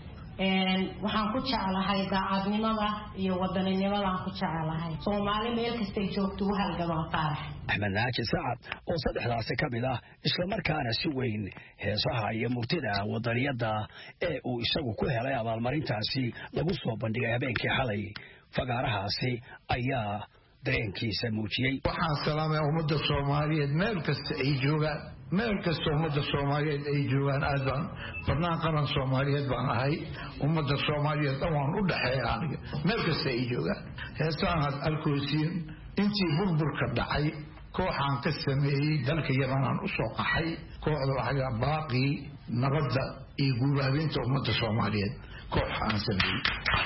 waxaan ku jeclahay daacadnimada iyo wadaninimada ku jeclahay Soomaali meel kasta joogto u halgamaa Faarax Axmed Naaji Sacad oo saddexdaasi ka mid ah isla markaana si weyn heesaha iyo murtida wadaniyada ee uu isagu ku helay abaalmarintaasi lagu soo bandhigay habeenkii xalay fagaarahaasi ayaa dareenkiisa muujiyay waxaan salaamay ummadda Soomaaliyeed meel kasta ay joogaan meel kasta ummadda Soomaaliyeed ay joogaan aadan barnaan qaran Soomaaliyeed baan ahay ummadda Soomaaliyeed waan u dhaxeeyaa aniga meel kasta ay joogaan heestaan had alkoosiin intii burburka dhacay kooxaan ka sameeyay dalka Yemen u soo qaxay kooxda waxa baaqi nabadda iyo guulaabinta ummadda Soomaaliyeed kooxaan sameeyay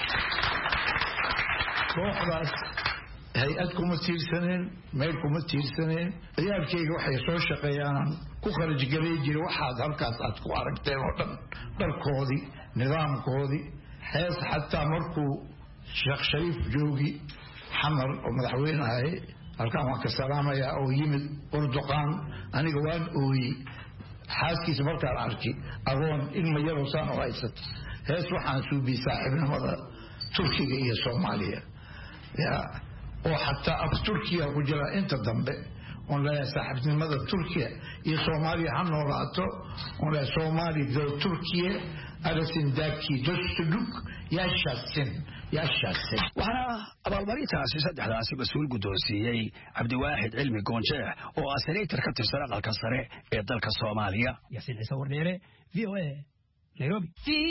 kooxdaas hay-ad kuma tiirsaneen meel kuma tiirsaneen ciyaalkayga waxay soo shaqeeyaan ku kharaj galay jiray waxaad halkaas aad ku aragteen oo dhan dharkoodii nidaamkoodii hees xataa markuu Sheekh Shariif joogi xamar oo madaxweyne ahay halkaan waan ka salaamayaa oo yimid Urduqaan aniga waan ooyey xaaskiisa markaan arkay agoon ilma yaroo saan u haysato hees waxaan suubi saaxiibnimada Turkiga iyo Soomaaliya oo xataa af Turkiga ku jira inta dambe on la saaxiibnimada Turkiga iyo Soomaaliya ha noolaato on la Soomaali do Turkiya arasindaki dostuluk yaşasın waxaana abaalmarintaasi saddexdaasi mas-uul guddoonsiiyey Cabdiwaaxid Cilmi Goonjeex oo ah senator ka tirsan aqalka sare ee dalka Soomaaliya Yasin Ciise Wardheere VOA Nairobi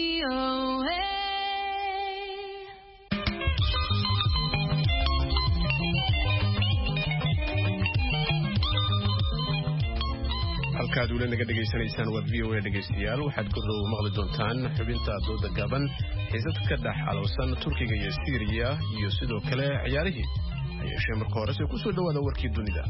halkaad weli naga dhegaysanaysaan waa VOA dhegaystayaal waxaad gurrow maqli doontaan xubinta dooda gaban xiisad ka dhex alowsan Turkiga iyo Syria iyo sidoo kale ciyaarihii ayay marka hore ku soo dhawaada warkii dunida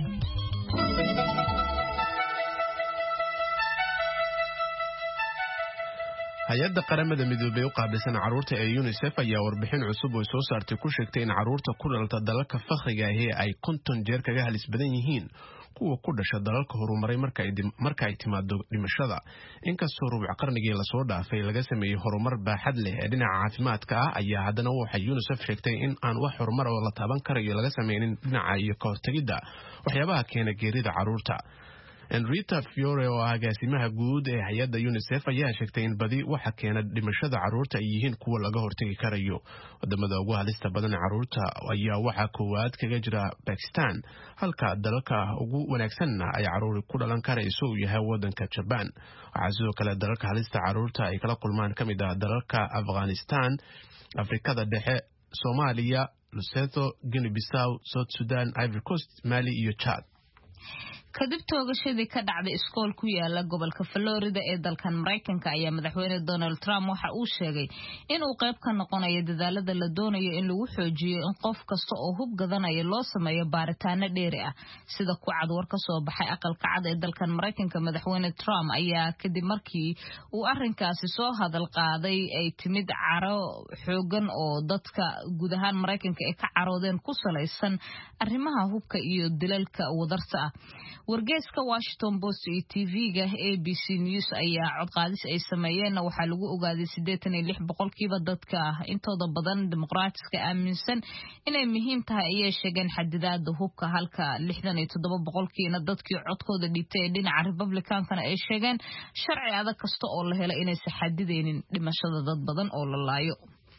hay-adda qaramada midoobay u qaabilsan carruurta ee UNICEF ayaa warbixin cusub oo soo saartay ku sheegtay in carruurta ku dhalata dalalka fakhriga ah ay 50 jeer kaga halis badan yihiin kuwa ku dhasha dalalka horumaray marka ay timaado dhimashada inkastoo rubuc qarnigii la soo dhaafay laga sameeyay horumar baaxad leh ee dhinaca caafimaadka ah ayaa haddana waxay UNICEF sheegtay in aan wax horumar oo la taaban karayo laga sameynin dhinaca iyo ka hortagidda waxyaabaha keena geerida carruurta Enrita Fiore oo agaasimaha guud ee hay'adda UNICEF ayaa sheegtay in badi waxa keena dhimashada carruurta ay yihiin kuwa laga hortagi karayo. Wadamada ugu halista badan carruurta ayaa waxa koowaad kaga jira Pakistan, halka dalalka ugu wanaagsanna ay carruur ku dhalan karayso uu yahay wadanka Japan. Waxaa sidoo kale dalalka halista carruurta ay kala kulmaan kamid ah dalalka Afghanistan, Afrikada Dhexe, Soomaaliya, Lesotho, Guinea-Bissau, South Sudan, Ivory Coast, Mali iyo Chad. kadib toogashadii ka dhacday iskool ku yaala gobolka Florida ee dalkan Mareykanka ayaa madaxweyne Donald Trump waxa uu sheegay in uu qayb ka noqonayo dadaalada la doonayo in lagu xoojiyo in qof kasta oo hub gadanaya loo sameeyo baaritaano dheeri ah sida ku cad war ka soo baxay aqalka cad ee dalkan Mareykanka. Madaxweyne Trump ayaa kadib markii uu arrinkaasi soo hadal qaaday ay timid caro xoogan oo dadka guud ahaan Mareykanka ay ka caroodeen ku saleysan arrimaha hubka iyo dilalka wadarta ah. wargeyska Washington Post iyo TV-ga ABC News ayaa cod qaadis ay sameeyeen waxa lagu ogaaday 86% dadka intooda badan dimuqraatiska aaminsan inay muhiim tahay ay sheegeen xadidaadda hubka, halka 67% dadkii codkooda dhibtay dhinaca Republican-kana ay sheegeen sharci adag kasta oo la helo inay xadideynin dhimashada dad badan oo la laayo.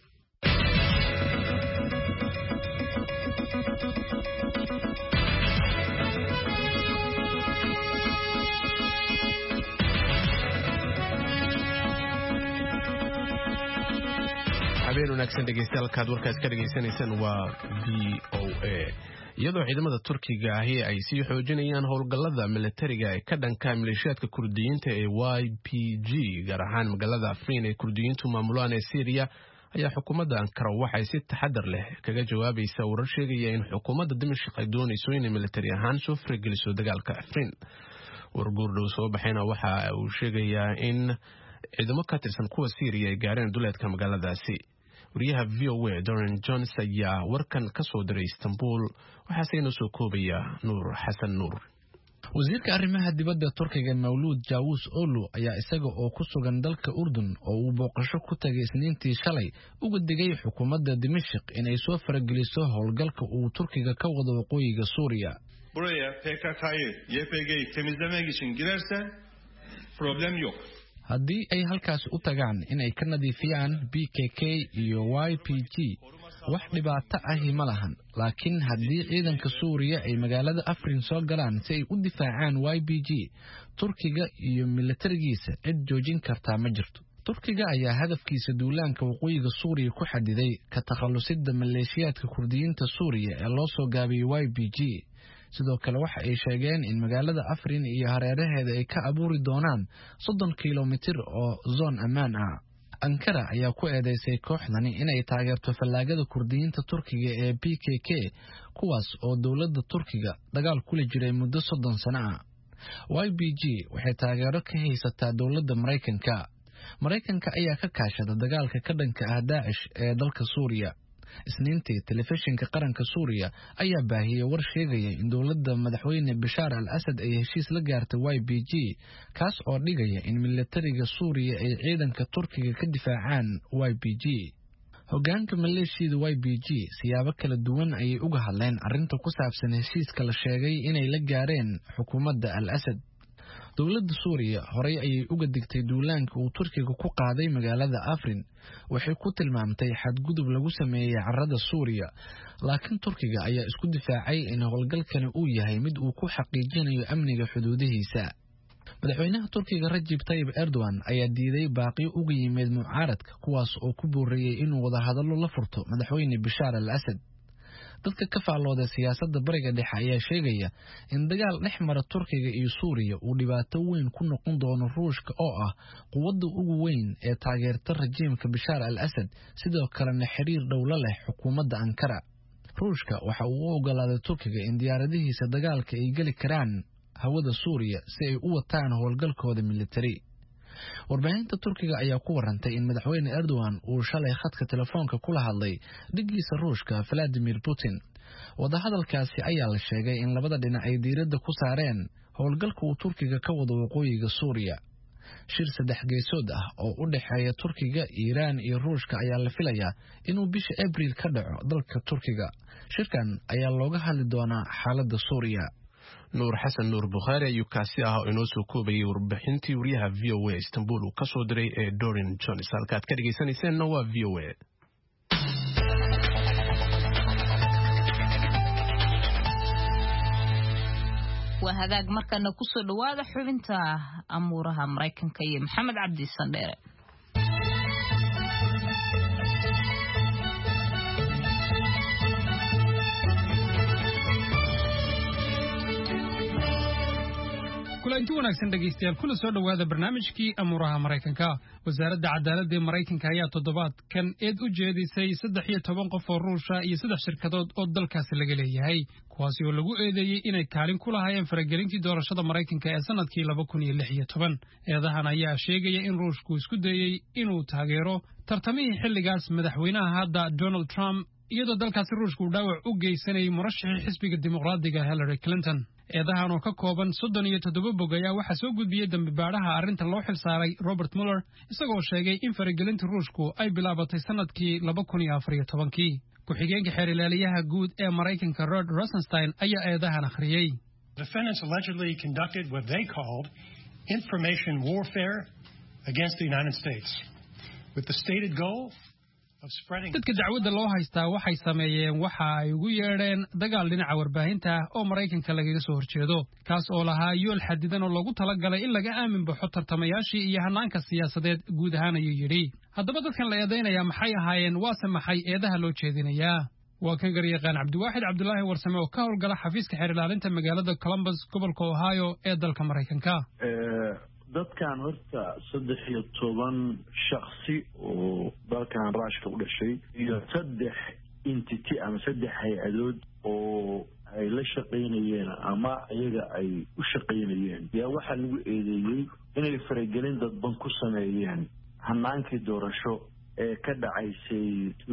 habeen wanaagsan dhegeystayaal warkaas ka dhegeysanaysan waa VOA. iyadoo ciidamada Turkiga ahi ay sii xoojinayaan howlgallada militariga ee ka dhanka maleeshiyaadka Kurdiyiinta ee YPG gaar ahaan magaalada Afrin ee Kurdiyiintu maamulaan ee Syria ayaa xukuumadda Ankara waxay si taxadar leh kaga jawaabaysaa warar sheegaya in xukuumadda Dimashq ay doonayso in militari ahaan soo farageliso dagaalka Afrin. wargurdhow soo baxayna waxa uu sheegayaa in ciidamo ka tirsan kuwa Syria ay gaareen duleedka magaaladaasi. wariyaha VOA Doran Jones ayaa warkan ka soo diray Istanbul, waxaase inoo soo koobaya Nuur Xasan Nuur. wasiirka arrimaha dibadda Turkiga Mawlud Cavusoglu ayaa isaga oo ku sugan dalka Urdun oo uu booqasho ku tagay Isniintii shalay uga digay xukuumadda Dimashq inay soo farageliso howlgalka uu Turkiga ka wado waqooyiga Suuriya. Buraya PKK'yı, YPG'yi temizlemek için girerse problem yok. haddii ay halkaas u tagaan inay ka nadiifiyaan PKK iyo YPG wax dhibaato ahi ma lahan, laakiin haddii ciidanka Suuriya ay magaalada Afrin soo galaan si ay u difaacaan YPG, Turkiga iyo militarigiisa cid joojin kartaa ma jirto. Turkiga ayaa hadafkiisa duulaanka waqooyiga Suuriya ku xadiday ka takhalusidda maleeshiyaadka Kurdiyiinta Suuriya ee loo soo gaabiyay YPG. sidoo kale waxa ay sheegeen in magaalada Afrin iyo hareeraheeda ay ka abuuri doonaan 30 kilomitir oo zone ammaan ah. Ankara ayaa ku eedeysay kooxdani inay taageerto fallaagada Kurdiyiinta Turkiga ee PKK, kuwaas oo dowladda Turkiga dagaal kula jiray muddo 30 sano ah. YPG waxay taageero ka haysataa dowladda Mareykanka ayaa ka kaashada dagaalka ka dhanka ah Daesh ee dalka Suuriya. Isniintii telefishinka qaranka Suuriya ayaa baahiyay war sheegaya in dowladda madaxweyne Bashar al-Assad ay heshiis la gaartay YPG, kaas oo dhigaya in militariga Suuriya ay ciidanka Turkiga ka difaacaan YPG. Hoggaanka maleeshiyada YPG siyaabo kala duwan ayay uga hadleen arrinta ku saabsan heshiiska la sheegay inay la gaareen xukuumadda al-Assad. dowladda Suuriya horey ayay uga digtay duulaanka uu Turkiga ku qaaday magaalada Afrin, waxay ku tilmaamtay xadgudub lagu sameeyay carrada Suuriya, laakiin Turkiga ayaa isku difaacay in howlgalkani uu yahay mid uu ku xaqiijinayo amniga xuduudihiisa. madaxweynaha Turkiga Recep Tayyip Erdogan ayaa diiday baaqi uga yimid mucaaradka, kuwaas oo ku booriyay inuu wada hadallo la furto madaxweyne Bashar al-Assad. dadka ka faallooda siyaasadda bariga dhexe ayaa sheegaya in dagaal dhex mara Turkiga iyo Suuriya uu dhibaato weyn ku noqon doono Ruushka oo ah quwadda ugu weyn ee taageerta rajiimka Bashar al-Assad, sidoo kalena xiriir dhow la leh xukuumadda Ankara. Ruushka waxa uu u ogolaaday Turkiga in diyaaradihiisa dagaalka ay geli karaan hawada Suuriya si ay u wataan howlgalkooda militari. warbaahinta Turkiga ayaa ku warantay in madaxweyne Erdogan uu shalay khadka telefoonka kula hadlay dhigiisa Ruushka Vladimir Putin. wadahadalkaasi ayaa la sheegay in labada dhinac ay diiradda ku saareen howlgalka uu Turkiga ka wado waqooyiga Suuriya. shir 3 geesood ah oo u dhaxeeya Turkiga, Iiraan iyo Ruushka ayaa la filayaa inuu bisha Abriil ka dhaco dalka Turkiga. shirkan ayaa looga hadli doonaa xaaladda Suuriya. nuur xasan nuur bukhaari ayuu kaasi ah oo inoo soo koobayay warbixintii wariyaha VOA Istanbul uu ka soo diray ee Dorin Jones. Halkaad ka dhegaysanayseena waa VOA. waa hagaag markana ku soo dhawaada xubinta amuuraha Mareykanka iyo Maxamed Cabdi Sandheere. kulanti wanaagsan dhageystayaal kula soo dhawaada barnaamijkii amuuraha Mareykanka. wasaaradda cadaaladda ee Mareykanka ayaa toddobaadkan eed u jeedisay 13 qof oo Ruusha iyo 3 shirkadood oo dalkaasi laga leeyahay kuwaasi oo lagu eedeeyay inay kaalin ku lahaayeen faragelintii doorashada Mareykanka ee sanadkii 2016. eedahan ayaa sheegaya in Ruushku isku dayay inuu taageero tartamihii xilligaas madaxweynaha hadda Donald Trump iyadoo dalkaasi Ruushku dhaawac u geysanayay murashaxii xisbiga dimuqraadiga Hillary Clinton. eedahan oo ka kooban 37 bog ayaa waxaa soo gudbiyay dambibaadhaha arrinta loo xilsaaray Robert Mueller isagoo sheegay in faragelinta Ruushku ay bilaabatay sanadkii 2014. ku-xigeenka xeer ilaaliyaha guud ee Mareykanka Rod Rosenstein ayaa eedahan akhriyay. Defendants allegedly conducted what they called information warfare against the United States with the stated goal dadka dacwadda loo haystaa waxay sameeyeen waxa ay ugu yeedheen dagaal dhinaca warbaahinta oo Mareykanka lagaga soo horjeedo kaas oo lahaa yool xadidan oo loogu talagalay in laga aamin baxo tartamayaashii iyo hanaanka siyaasadeed guud ahaan ayuu yidhi. haddaba dadkan la eedeynayaa maxay ahaayeen waase maxay eedaha loo jeedinayaa? waa kan garyaqaan Cabdiwaaxid Cabdulaahi Warsame oo ka howlgala xafiiska xeer ilaalinta magaalada Columbus gobolka Ohio ee dalka Mareykanka. dadkan horta 13 shakhsi oo dalkan Ruushka u dhashay iyo 3 entity ama 3 hay'adood oo ay la shaqeynayeen ama iyaga ay u shaqeynayeen yaa waxa lagu eedeeyay inay faragelin dadban ku sameeyeen hanaankii doorasho ee ka dhacaysay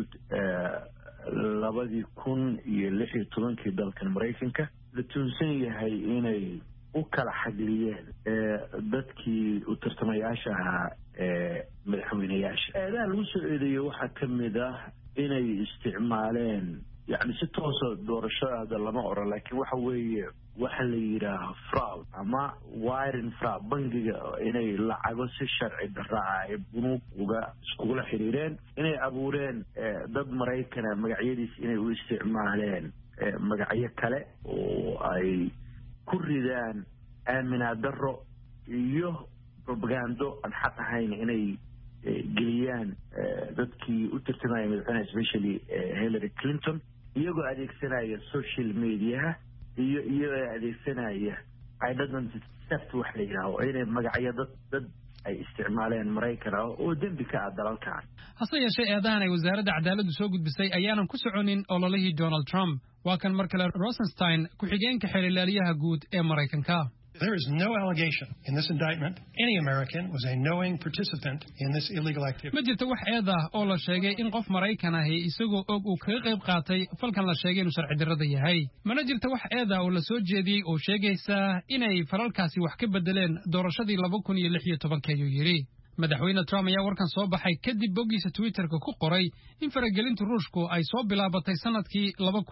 2016 dalkan Mareykanka la tuunsan yahay inay u kala xadiriyeen dadkii u tartamayaasha ahaa madaxweynayaasha. eedaha lagu soo eedeeyay waxaa ka mid ah inay isticmaaleen yani si toosa doorashada lama oran laakiin waxa weeye waxa la yidhaaha fraud ama wiring fraud bangiga inay lacago si sharci darra ah ay bunuug iskugula xiriireen inay abuureen dad Maraykana magacyadiis inay u isticmaaleen magacyo kale oo ay ku ridaan aaminaad darro iyo propaganda aan xaq ahayn inay geliyaan dadkii u tartamaya madaxweynaha especially Hillary Clinton iyagoo adeegsanaya social media iyo adeegsanaya identity theft wax la yiraahdo inay magacyo dad ay isticmaaleen Mareykan oo dambi ka ah dalalkan. hase yeeshee eedahan ay wasaaradda cadaaladdu soo gudbisay ayaanan ku soconin ololihii Donald Trump. waa kan mar kale Rosenstein ku-xigeenka xeer ilaaliyaha guud ee Mareykanka. There is no allegation in this indictment any American was a knowing participant in this illegal activity. ma jirto wax eed ah oo la sheegay in qof Mareykan ah isagoo og uu kaga qayb qaatay falkan la sheegay inuu sharci darrada yahay. mana jirto wax eed ah oo la soo jeediyay oo sheegaysa inay falalkaasi wax ka bedeleen doorashadii 2016 ayuu yiri. madaxweyne Trump ayaa warkan soo baxay kadib bogiisa Twitterka ku qoray in faragelinta Ruushku ay soo bilaabatay sanadkii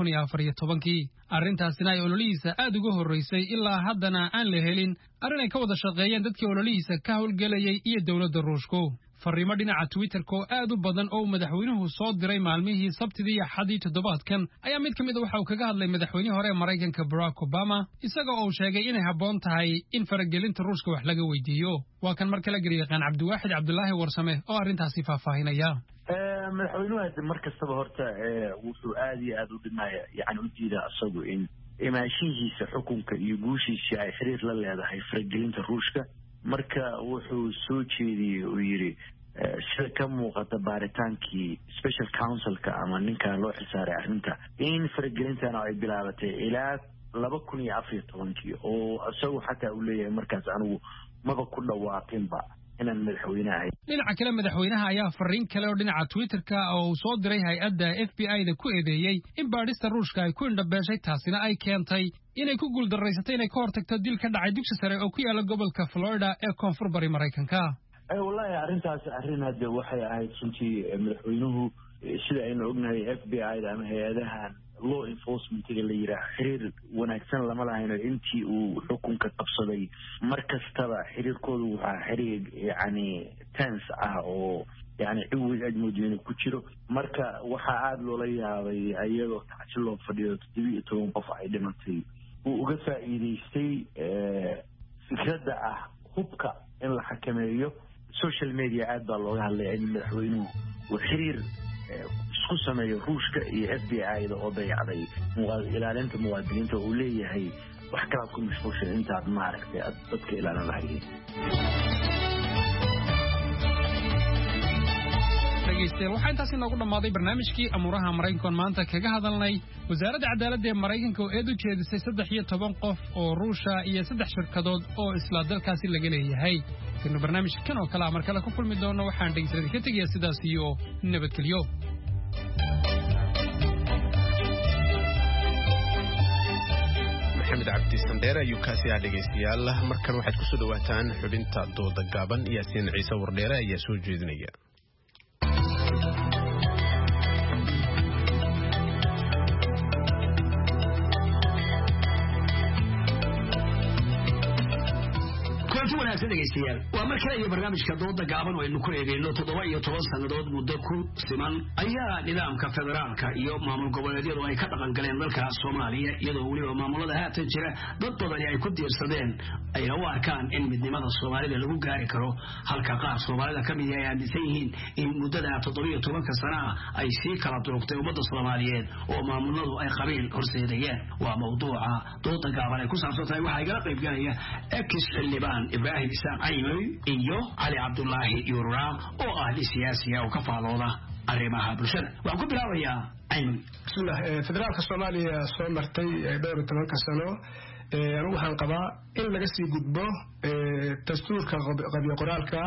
2014. arrintaasina ay ololihiisa aad uga horeysay ilaa haddana aan la helin arrin ay ka wada shaqeeyeen dadkii ololihiisa ka howlgelayay iyo dawladda Ruushku. fariimo dhinaca Twitterka oo aad u badan oo madaxweynuhu soo diray maalmihii Sabtidii iyo Axadii toddobaadkan ayaa mid kamid ah waxa uu kaga hadlay madaxweynihii hore ee Mareykanka Barack Obama isagoo uu sheegay inay habboon tahay in faragelinta Ruushka wax laga weydiiyo. waa kan mar kale garyaqaan Cabdiwaaxid Cabdulaahi Warsame oo arrintaasi faahfaahinaya. madaxweynuhu markastaba horta wuxuu aad iyo aad u dhimaya yani u diidaa asagu in imaashihiisa xukunka iyo guushiisa ay xiriir la leedahay faragelinta Ruushka. marka wuxuu soo jeediyay oo yiri sida ka muuqata baaritaankii special councilka ama ninkan loo xilsaaray arrinta in faragelintana ay bilaabatay ilaa 2014 oo asagu xataa uu leeyahay markaas anigu maba ku dhawaaqinba inaan madaxweyne ahay. dhinaca kale madaxweynaha ayaa fariin kale oo dhinaca Twitterka oo uu soo diray hay'adda FBI-da ku eedeeyay in baadhista Ruushka ay ku indhabeeshay taasina ay keentay inay ku guuldarraysatay inay ka hortagto dil ka dhacay dugsi sare oo ku yaala gobolka Florida ee koonfur bari Mareykanka. wallahi arrintaas arrin hadda waxay ahayd runtii madaxweynuhu sida aynu ognahay FBI-da ama hay'adahan law enforcementiga la yidhaah xiriir wanaagsan lama lahayno intii uu xukunka qabsaday mar kastaba xiriirkoodu waxaa xiriir yacni tense ah oo yani ciwid aad moodo inuu ku jiro marka waxaa aada loola yaabay iyadoo tacsi loo fadhiyo 17 qof ay dhimatay uu uga faa'iidaystay fikradda ah hubka in la xakameeyo social media aad baa looga hadlaya in madaxweynuhu uu xiriir isku sameeyo ruushka iyo FBI-da oo dayacday ilaalinta muwaadiniinta uu leeyahay wax kalaad ku mashquulshan intaad maaragtay aad dadka ilaalin lahayd waxaa intaasi noogu dhammaaday barnaamijkii amuuraha maraykankoon maanta kaga hadalnay wasaaradda cadaaladda ee maraykanka oo eed u jeedisay 13 qof oo ruusha iyo 3 shirkadood oo isla dalkaasi laga leeyahay kanu barnaamijkan oo kale mar kale ku kulmi doono waxaan dhegeysadii ka tegayaa sidaas iyo nabadgelyo maxamed cabdi sandheer ayuu kaasi dhegeystayaal markan waxaad ku soo dhawaataan xubinta dooda gaaban Yaasiin Ciise Wardheere ayaa soo jeedinaya waa mar kale iyo barnaamijka dooda gaaban oo aynu ku eegayno 17 sannadood muddo ku siman ayaa nidaamka federaalka iyo maamul goboleedyadu ay ka dhaqan galeen dalka Soomaaliya iyadoo waliba maamulada haatan jira dad badan ay ku diirsadeen ay u arkaan in midnimada Soomaalida lagu gaari karo halka qaar Soomaalida kamid ay aaminsan yihiin in muddada 17 sano ay sii kala durugtay ummadda Soomaaliyeed oo maamuladu ay qabeen horseedayeen waa mawduuca dooda gaaban ay ku saabsan tahay waxa ay kala qayb galaya ex-xildhibaan Ibrahim Isaaq Caymoy iyo Ali Cabdullaahi Yurra oo ah siyaasi oo ka faalooda arrimaha bulshada waxaan ku bilaabayaa Caymoy bismillah federaalka Soomaaliya soo martay dhowr 10 sano waxaan qabaa in laga sii gudbo dastuurka qabiil qoraalka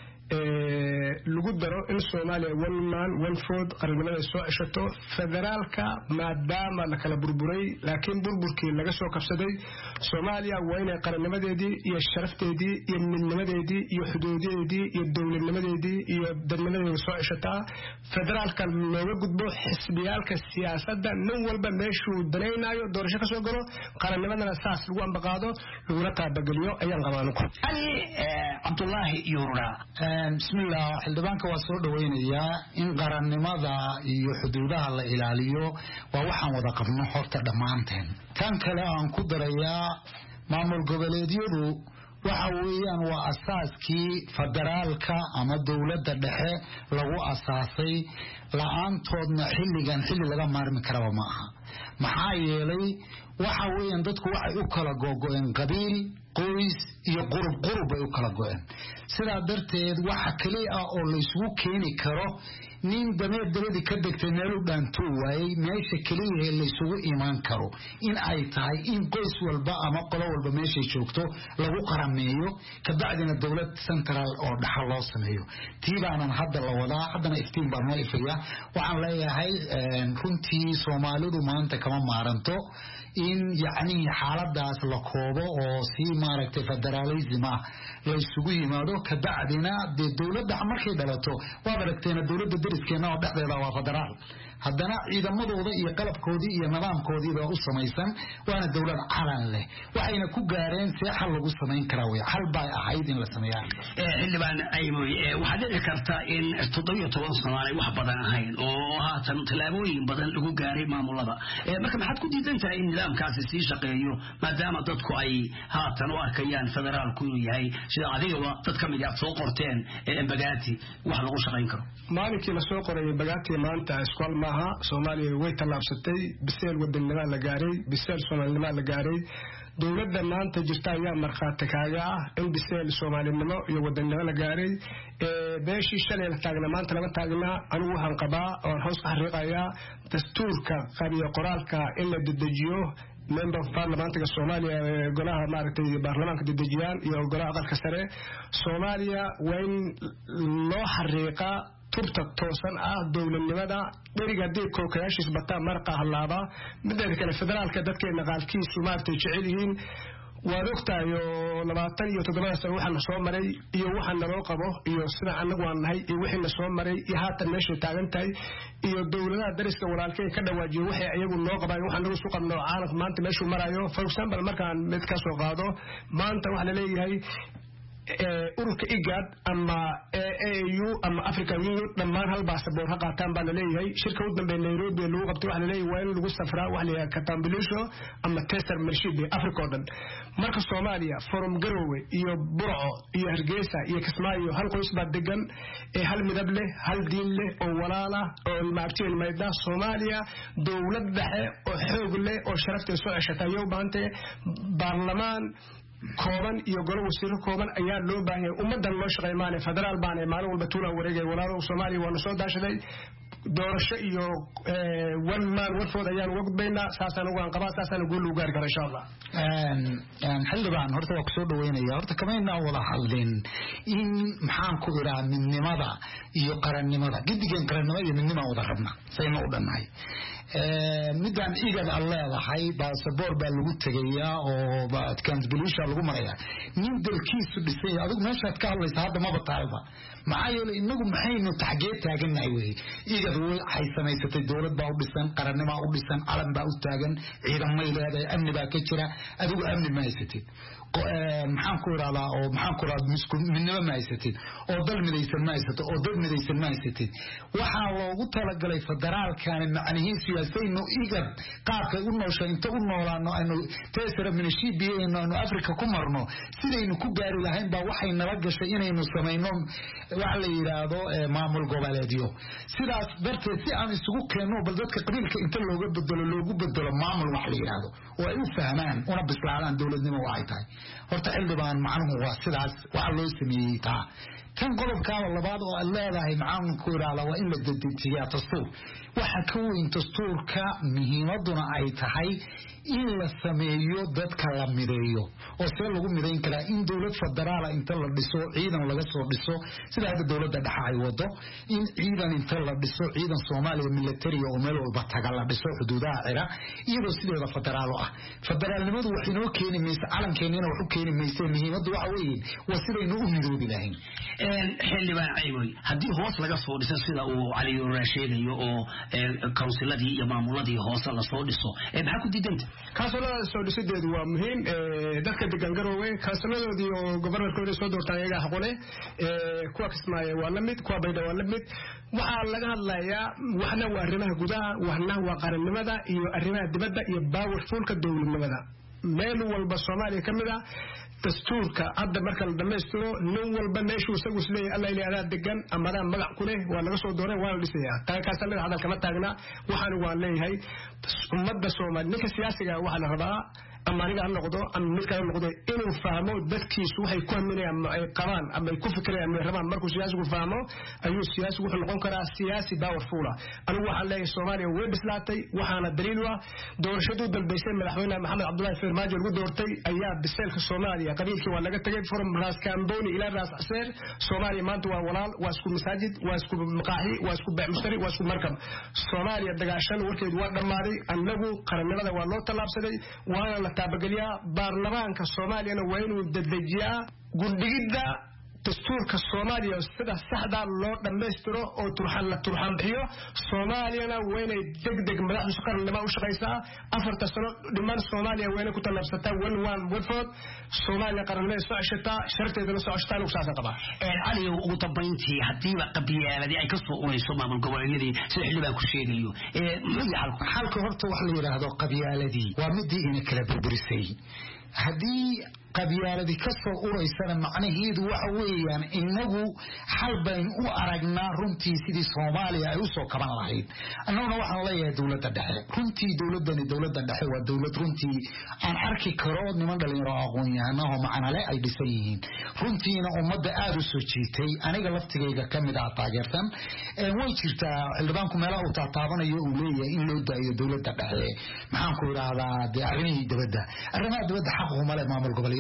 lagu daro in Soomaaliya one man one vote qaranimada soo ceshato federaalka maadaama la kala burburay laakiin burburkii laga soo kabsaday Soomaaliya waa inay qarannimadeedii iyo sharafteedii iyo midnimadeedii iyo xuduudeedii iyo dawladnimadeedii iyo dadnimadeedii soo ceshataa federaalka looga gudbo xisbiyaalka siyaasadda nin walba meeshuu danaynayo doorasho ka soo galo qarannimadana saas lagu ambaqaado laguna taabageliyo ayaan qabaanku Ali Cabdullaahi Yurra bismillah xildhibaanka waa soo dhaweynayaa in qarannimada iyo xuduudaha la ilaaliyo waa waxaan wada qabno horta dhammaanteen tan kale aan ku darayaa maamul goboleedyadu waxa weeyaan waa asaaskii federaalka ama dawladda dhexe lagu asaasay la'aantoodna xilligan xilli laga maarmi karaba ma aha maxaa yeelay waxa weeyaan dadku waxay u kala go'een qabiil qoys iyo qurub ay u kala go'een sidaa darteed waxa kaliya ah oo la isugu keeni karo nin dameer dabadi ka degtay meel u dhaantuu waayey meesha kaliya la isugu imaan karo in ay tahay in qoys walba ama qolo walba meeshay joogto lagu qarameeyo kabacdina dawlad central oo dhaxal loo sameeyo tiibaanan hadda la wadaa haddana iftiin baa noo ifaya waxaan leeyahay runtii Soomaalidu maanta kama maaranto in yacni xaaladaas la koobo oo si maaragtay federalism ah la isugu yimaado kabacdina dawladda markay dhalato waa aragteena dawladda deriskeena oo dhexdeeda waa federaal haddana ciidamadooda iyo qalabkoodii iyo nidaamkoodii baa u samaysan waana dawlad calan leh waxayna ku gaareen si xal lagu samayn karaa way xal baa ahayd in la sameeyaa xildhibaan Caymoy waxa dhici karta in 17 sano ay wax badan ahayn oo haatan talaabooyin badan lagu gaaray maamulada marka maxaad ku diidan tahay in nidaamkaasi sii shaqeeyo maadaama dadku ay haatan u arkayaan federaalku yahay sida adiga dad kamid ah soo qorteen Bagaati wax lagu shaqeyn karo maalinkii la soo qoray Bagaati maanta iskool maaha Soomaaliya way talaabsatay biseel wadannimada la gaaray biseel Soomaalinimada la gaaray dawladda maanta jirta ayaa marxaati kaaga ah in biseel Soomaalinimo iyo wadannimada la gaaray beeshii shalay la taagna maanta lama taagna anigu waxaan qabaa oo hoos ka xariiqaya dastuurka qabiil qoraalka in la dedejiyo member of parliament ka Soomaaliya golaha maaragtay baarlamaanka dedejiyaan iyo golaha aqalka sare Soomaaliya waa in loo xariiqa tubta toosan ah dawladnimada dheriga deebka kaaashis bataa marqa halaaba midda kale federaalka dadkeena qaalkiisu maartay jecel yihiin waad ogtahay oo 27 sano waxaan soo maray iyo waxaan naloo qabo iyo sida anagu aan nahay iyo wixii la soo maray iyo haatan meesha taagan tahay iyo dawladaha dariska walaalkeen ka dhawaajiyo waxay ayagu noo qabaan waxaan nagu soo qabno caalamka maanta meesha marayo for example markaan mid ka soo qaado maanta waxa la leeyahay ururka IGAD ama AU ama African Union dhammaan hal baasaboor ha qaataan baa la leeyahay shirka u dambeeyay Nairobi lagu qabtay waxa la leeyahay waa in lagu safraa waxa la yiraahdo katambilisho ama tester marshid Africa oo dhan marka Soomaaliya forum Garowe iyo Burco iyo Hargeysa iyo Kismaayo hal qoys baa degan hal midab leh hal diin leh oo walaala oo maartiin mayda Soomaaliya dawlad dhexe oo xoog leh oo sharafteeda soo ceshatay oo baante baarlamaan kooban iyo golo wasiiro kooban ayaa loo baahan yahay ummadan loo shaqeeyay federaal baan maalin walba tuula wareegay walaalo Soomaaliya waa soo daashaday doorasho iyo one man one vote ayaan uga gudbaynaa saasaan ugu anqabaa saasaan ugu loo gaari karo insha Allah xildhibaan horta waa ku soo dhaweynaya horta kamayna wada hadlin in maxaan ku iraa midnimada iyo qarannimada gidigan qarannimada iyo midnimada wada rabna sayna u dhanahay midaan IGAD leedahay baasaboor baa lagu tagayaa oo kansbilisha lagu marayaa nin dalkiisu dhisay adigu meeshaad ka hadlaysa hadda ma batayba maxaa yeelay inagu maxaynu taxgeed taaganahay wey IGAD waxay samaysatay dawlad baa u dhisan qarannimo u dhisan calan baa u taagan ciidamay leedahay amni baa ka jira adigu amni ma haysatid maxaan ku iraadaa oo maxaan ku iraadaa midnimo ma haysatid oo dal midaysan ma haysatid oo dad midaysan ma haysatid waxaa loogu talagalay federaalkan macnihiisu yaasayno IGAD qaabkay u nooshay inta u noolaano aynu teesara minashiibiyayno aynu Afrika ku marno sidaynu ku gaari lahayn baa waxay nala gashay inaynu samayno waxa la yiraahdo maamul goboleedyo sidaas darteed si aan isugu keenno bal dadka qabiilka inta loogu bedelo maamul wax la yiraahdo oo ay u fahmaan una bislaadaan dawladnimo waxay tahay horta xildhibaan macnuhu waa sidaas waxa loo sameeyay taa tan qodobka labaad oo leedahay macaan ku iraada waa in la dedejiyaa dastuur waxa ka weyn dastuurka muhiimaduna ay tahay in la sameeyo dadka la mideeyo oo si lagu mideyn kara in dawlad federaal inta la dhiso ciidan laga soo dhiso sida hadda dawladda dhexe ay wado in ciidan inta la dhiso ciidan Soomaaliya military oo meel walba taga la dhiso xuduudaha cira iyadoo sideeda federaal ah federaalnimadu waxay noo keenaysaa calankeena wax u keenaysaa muhiimadu waxa weeye waa sidaynu u midoobi lahayn xildhibaan Aywoy haddii hoos laga soo dhiso sida uu Cali Yuraa sheegayo oo counciladii iyo maamuladii hoos la soo dhiso maxaa ku diidanta councilada soo dhisideedu waa muhiim dadka degan Garowe counciladoodii oo gobornarkooda soo doortaan iyaga xaqule kuwa Kismaayo waa la mid kuwa Baydhabo waa la mid waxa laga hadlayaa waxna waa arrimaha gudaha waxna waa qarannimada iyo arrimaha dibadda iyo powerfulka dawladnimada meel walba Soomaaliya kamid ah dastuurka hadda marka la dhameystiro nin walba meeshuu isagu isleeyahay alla ilaahay degan amada magac ku leh waa laga soo dooray waa la dhisayaa taakaas la hadal kama taagna waxaan waan leeyahay ummadda Soomaaliya ninka siyaasiga waxa la rabaa ama aniga aan noqdo ama mid kale noqdo inuu fahmo dadkiisu waxay ku haminayaan ama ay qabaan ama ay ku fikirayaan ama rabaan markuu siyaasigu fahmo ayuu siyaasigu wuxuu noqon karaa siyaasi powerful anigu waxaan leeyahay Soomaaliya way bislaatay waxaana daliil ah doorashadu dalbaysay madaxweynaha Maxamed Cabdullaahi Farmaajo lagu doortay ayaa biseelka Soomaaliya qabiilkii waa laga tagay from Ras Kamboni ila Ras Xaseer Soomaaliya maanta waa walaal waa isku masaajid waa isku maqaaxi waa isku bacmushtari waa isku markab Soomaaliya dagaashan warkeedu waa dhamaaday annagu qarannimada waa loo talaabsaday waana la taabagaliyaa baarlamaanka Soomaaliyana waa inuu dedejiyaa guddigida dastuurka Soomaaliya sida saxda loo dhameystiro oo turxan bixiyo Soomaaliyana waa inay degdeg madaxda qarannimada u shaqeysaa afarta sano dhiman Soomaaliya waa inay ku talabsataa one vote Soomaaliya qarannimada soo ceshataa sharteedana soo ceshataa lagu saasa qaba Cali ugu dambeyntii hadiiba qabyaaladii ay ka soo urayso maamul goboleedyadii sida xildhibaan ku sheegayo xalka horta wax la yiraahdo qabyaaladii waa midii in kala burburisay hadii qabyaaladii ka soo uraysana macnaheedu waxa weeyaan inagu xal bayn u aragnaa runtii sidii Soomaaliya ay u soo kaban lahayd annaguna waxaan leeyahay dawladda dhexe runtii dawladda dhexe waa dawlad runtii aan arki karo niman dhalinyaro aqoon-yahano oo macnale ay dhisan yihiin runtiina ummadda aad u soo jiitay aniga laftigayga kamid ah taageertan way jirtaa xildhibaanku meelaha uu taataabanayo uu leeyahay in loo daayo dawladda dhexe maxaan ku iraahdaa arrimaha dibadda xaq uma leh maamul goboleedyada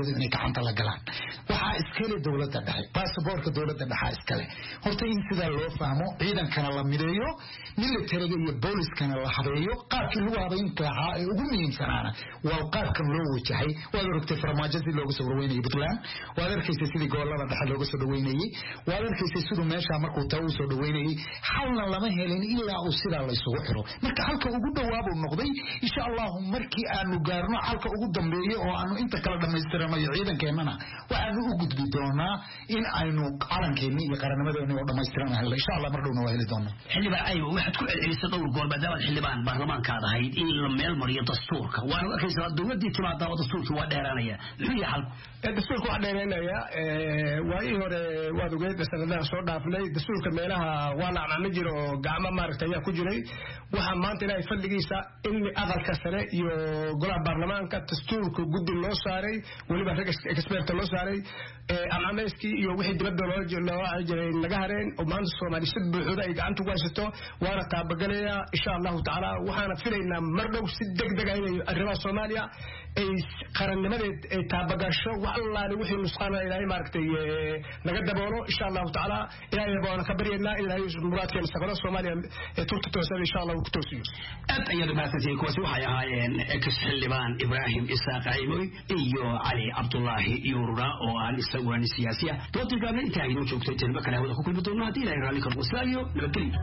amnigooda inay gacanta la galaan waxaa iskale dowladda dhexe baasaboorka dowladda dhexa iskale horta in sidaa loo fahmo ciidankana la mideeyo militariga iyo booliskana la habeeyo qaabkii lagu habayn lahaa ee ugu muhiimsanaana waa qaabkan loo wajahay waad aragtay farmaajo si looga soo dhaweynayay Puntland waad arkaysay sidii gobolada dhexe looga soo dhaweynayay waad arkaysay sidoo meesha markuu taa u soo dhaweynayay xalna lama helin ilaa uu sidaa la isugu xiro marka halka ugu dhawaabo noqday insha Allah markii aanu gaarno halka ugu dambeeyo oo aanu inta kala dhameystirano ciidankeenana waxaanu u gudbi doonaa in aynu qarankeena iyo qarannimadeena oo dhameystiranahay insha Allah mar dhowna waa heli doonaa xilliba ay waxaad ku celisay dhowr goor maadaama xildhibaan baarlamaanka ahayd in la meel mariyo dastuurka waana arkaysaa dawladii timaada oo dastuurka waa dheeraanaya muxuu yahay halku dastuurka waa dheeraanaya waayii hore waad ogeyd sanadaha soo dhaafnay dastuurka meelaha waa la caamin jiro oo gacmo maaragtay ayaa ku jiray waxa maanta ilaahay fadligiisa in aqalka sare iyo golaha baarlamaanka dastuurka guddi loo saaray waliba rag expert loo saaray amaamayskii iyo wixii dibadda loo jiray laga hareen oo maanta Soomaali si buuxda ay gacanta ku haysato waana taabagalaya insha Allah taala waxaana filaynaa mar dhow si degdeg ah inay arrimaha Soomaaliya ay qarannimadeed ay taabagasho wallahi wixii nusqana ilaahay maaragtay naga daboolo insha Allah taala ilaahay baan ka baryeynaa ilaahay muraadkeena safara Soomaaliya ee turta toosan insha Allah ku toosiyo aad ayay maasantay kuwaasi waxay ahaayeen ex-xildhibaan Ibrahim Isaaq Aymoy iyo Ali Abdullahi Yurura oo aan isaguna siyaasiya doodkana inta ay noo joogtay tilba kale wada ku kulmi doonaa hadii ilaahay raali karo waslaayo nabadgelyo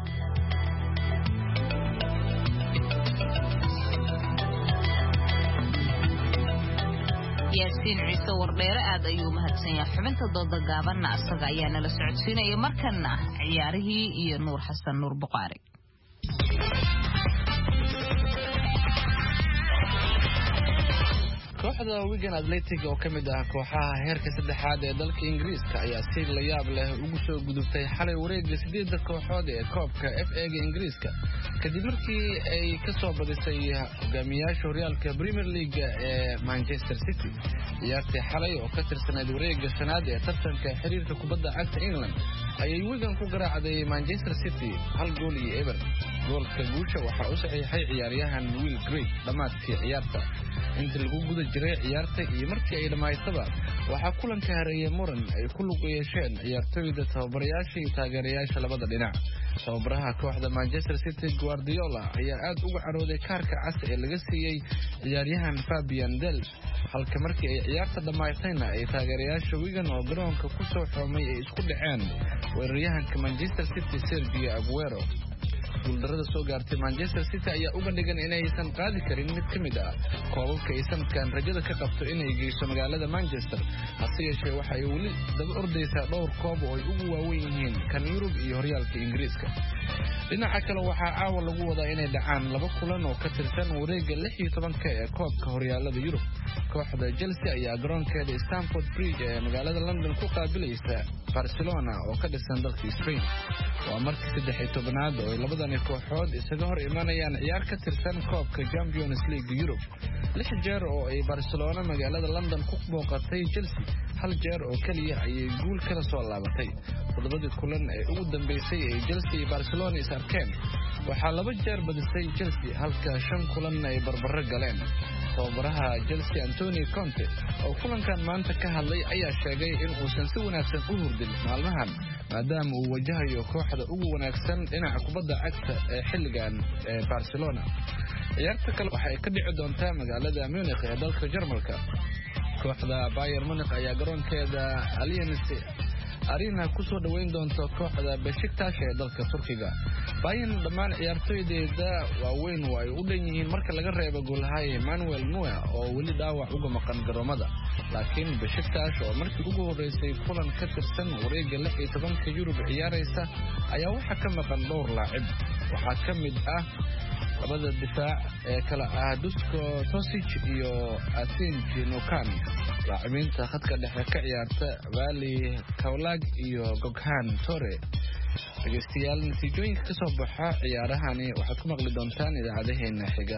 yaasiin ciise wardheere aad ayuu mahadsan yahay xubinta dooda gaabanna asaga ayaa nala socodsiinaya markana ciyaarihii iyo Nuur Xasan Nuur Buqaari kooxda Wigan Athletic oo kamid ah kooxaha heerka saddexaad ee dalka Ingiriiska ayaa si la yaab leh ugu soo gudubtay xalay wareegga 8 kooxood ee koobka FA-ga Ingiriiska kadib markii ay ka soo badisay hogaamiyaasha horyaalka Premier League ee Manchester City ciyaartii xalay oo ka tirsaneyd wareegga shanaad ee tartanka xiriirka kubadda cagta England ayay Wigan ku garaacday Manchester City 1-0 goolka guusha waxa uu saxiixay ciyaaryahan Will Grigg dhamaadkii ciyaarta inta lagu guda jiray ciyaarta iyo markii ay dhamaysaba waxa kulanka hareeyay muran ay ku lug yeesheen ciyaartoyda tababarayaasha iyo taageerayaasha labada dhinac tababaraha kooxda Manchester City Guardiola ayaa aad uga carooday kaarka cas ee laga siiyay ciyaaryahan Fabian Delph halka markii ay ciyaarta dhamaysayna ay taageerayaasha Wigan oo garoonka ku soo xoomay ay isku dhaceen weeraryahanka Manchester City Sergio Aguero guuldarada soo gaartay Manchester City ayaa uga dhigan inaysan qaadi karin mid kamid ah koobabka ay sanadkan rajada ka qabto inay geyso magaalada Manchester hase yeeshee waxa ay weli daba ordaysaa dhowr koob oo ay ugu waaweyn yihiin kan Yurub iyo horyaalka Ingiriiska dhinaca kale waxaa caawa lagu wadaa inay dhacaan laba kulan oo ka tirsan wareegga 16 ee koobka horyaalada Yurub kooxda Chelsea ayaa garoonkeeda Stamford Bridge ee magaalada London ku qaabilaysa Barcelona oo ka dhisan dalka Spain waa markii 13aad oo labadan kooxood isaga hor imanayaan ciyaar ka tirsan koobka Champions League Europe 6 jeer oo ay Barcelona magaalada London ku booqatay Chelsea hal jeer oo kaliya ayay guul kala soo laabatay todobadii kulan ee ugu dambeysay ee Chelsea iyo Barcelona is arkeen waxaa laba jeer badisay Chelsea halka 5 kulan ay barbaro galeen tababaraha Chelsea Antonio Conte oo kulankan maanta ka hadlay ayaa sheegay in uusan si wanaagsan u hurdin maalmahan maadaama uu wajahayo kooxda ugu wanaagsan dhinaca kubadda cagta ee xilligan ee Barcelona ciyaarta kale waxay ka dhici doontaa magaalada Munich ee dalka Jarmalka kooxda Bayern Munich ayaa garoonkeeda Allianz Arena ku soo dhaweyn doonto kooxda Besiktas ee dalka Turkiga Bayern dhammaan ciyaartoydeeda waaweyn oo ay u dhan yihiin marka laga reebo goolhaye Manuel Neuer oo weli dhaawac uga maqan garoomada laakiin Besiktas oo markii ugu horeysay kulan ka tirsan wareegga 16 Yurub ciyaaraysa ayaa waxa ka maqan dhowr laacib waxa ka mid ah labada difaac ee kala ah Dusko Tosic iyo Atin Nukan laacibiinta khadka dhexe ka ciyaarta Vali Kaulag iyo Gokhan Tore dhageystayaal natiijooyinka ka soo baxa ciyaarahani waxaad ku maqli doontaan idaacadaheena xiga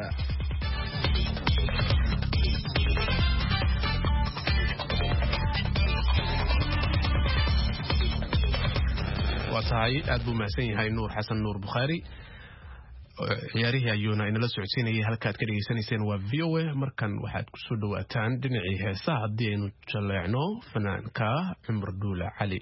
waa tahay aad buu mahadsan yahay Nuur Xasan Nuur Bukhari ciyaarihii ayuuna inala socodsiinayay halkaad ka dhegaysanayseen waa VOA. markan waxaad ku soo dhawaataan dhinacii heesaha haddii aynu jaleecno fanaanka Cumar Duule Cali.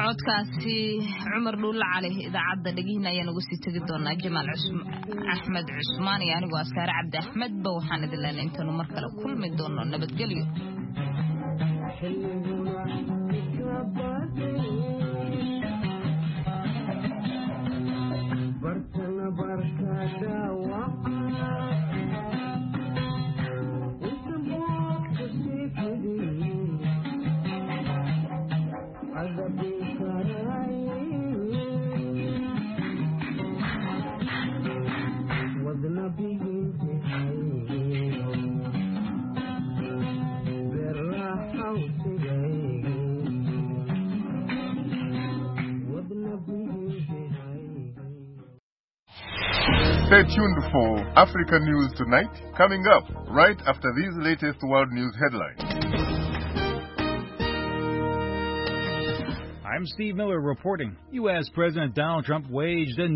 codkaasi Cumar Dhuul Cali idaacadda dhagiina ayaan ugu sii tagi doonaa Jamaal Axmed Cusmaan iyo anigu Asaare Cabdi Axmed ba waxaan idin leenahay intaanu mar kale kulmi doono nabadgelyo Stay tuned for Africa News Tonight, coming up right after these latest world news headlines. I'm Steve Miller reporting. U.S. President Donald Trump waged a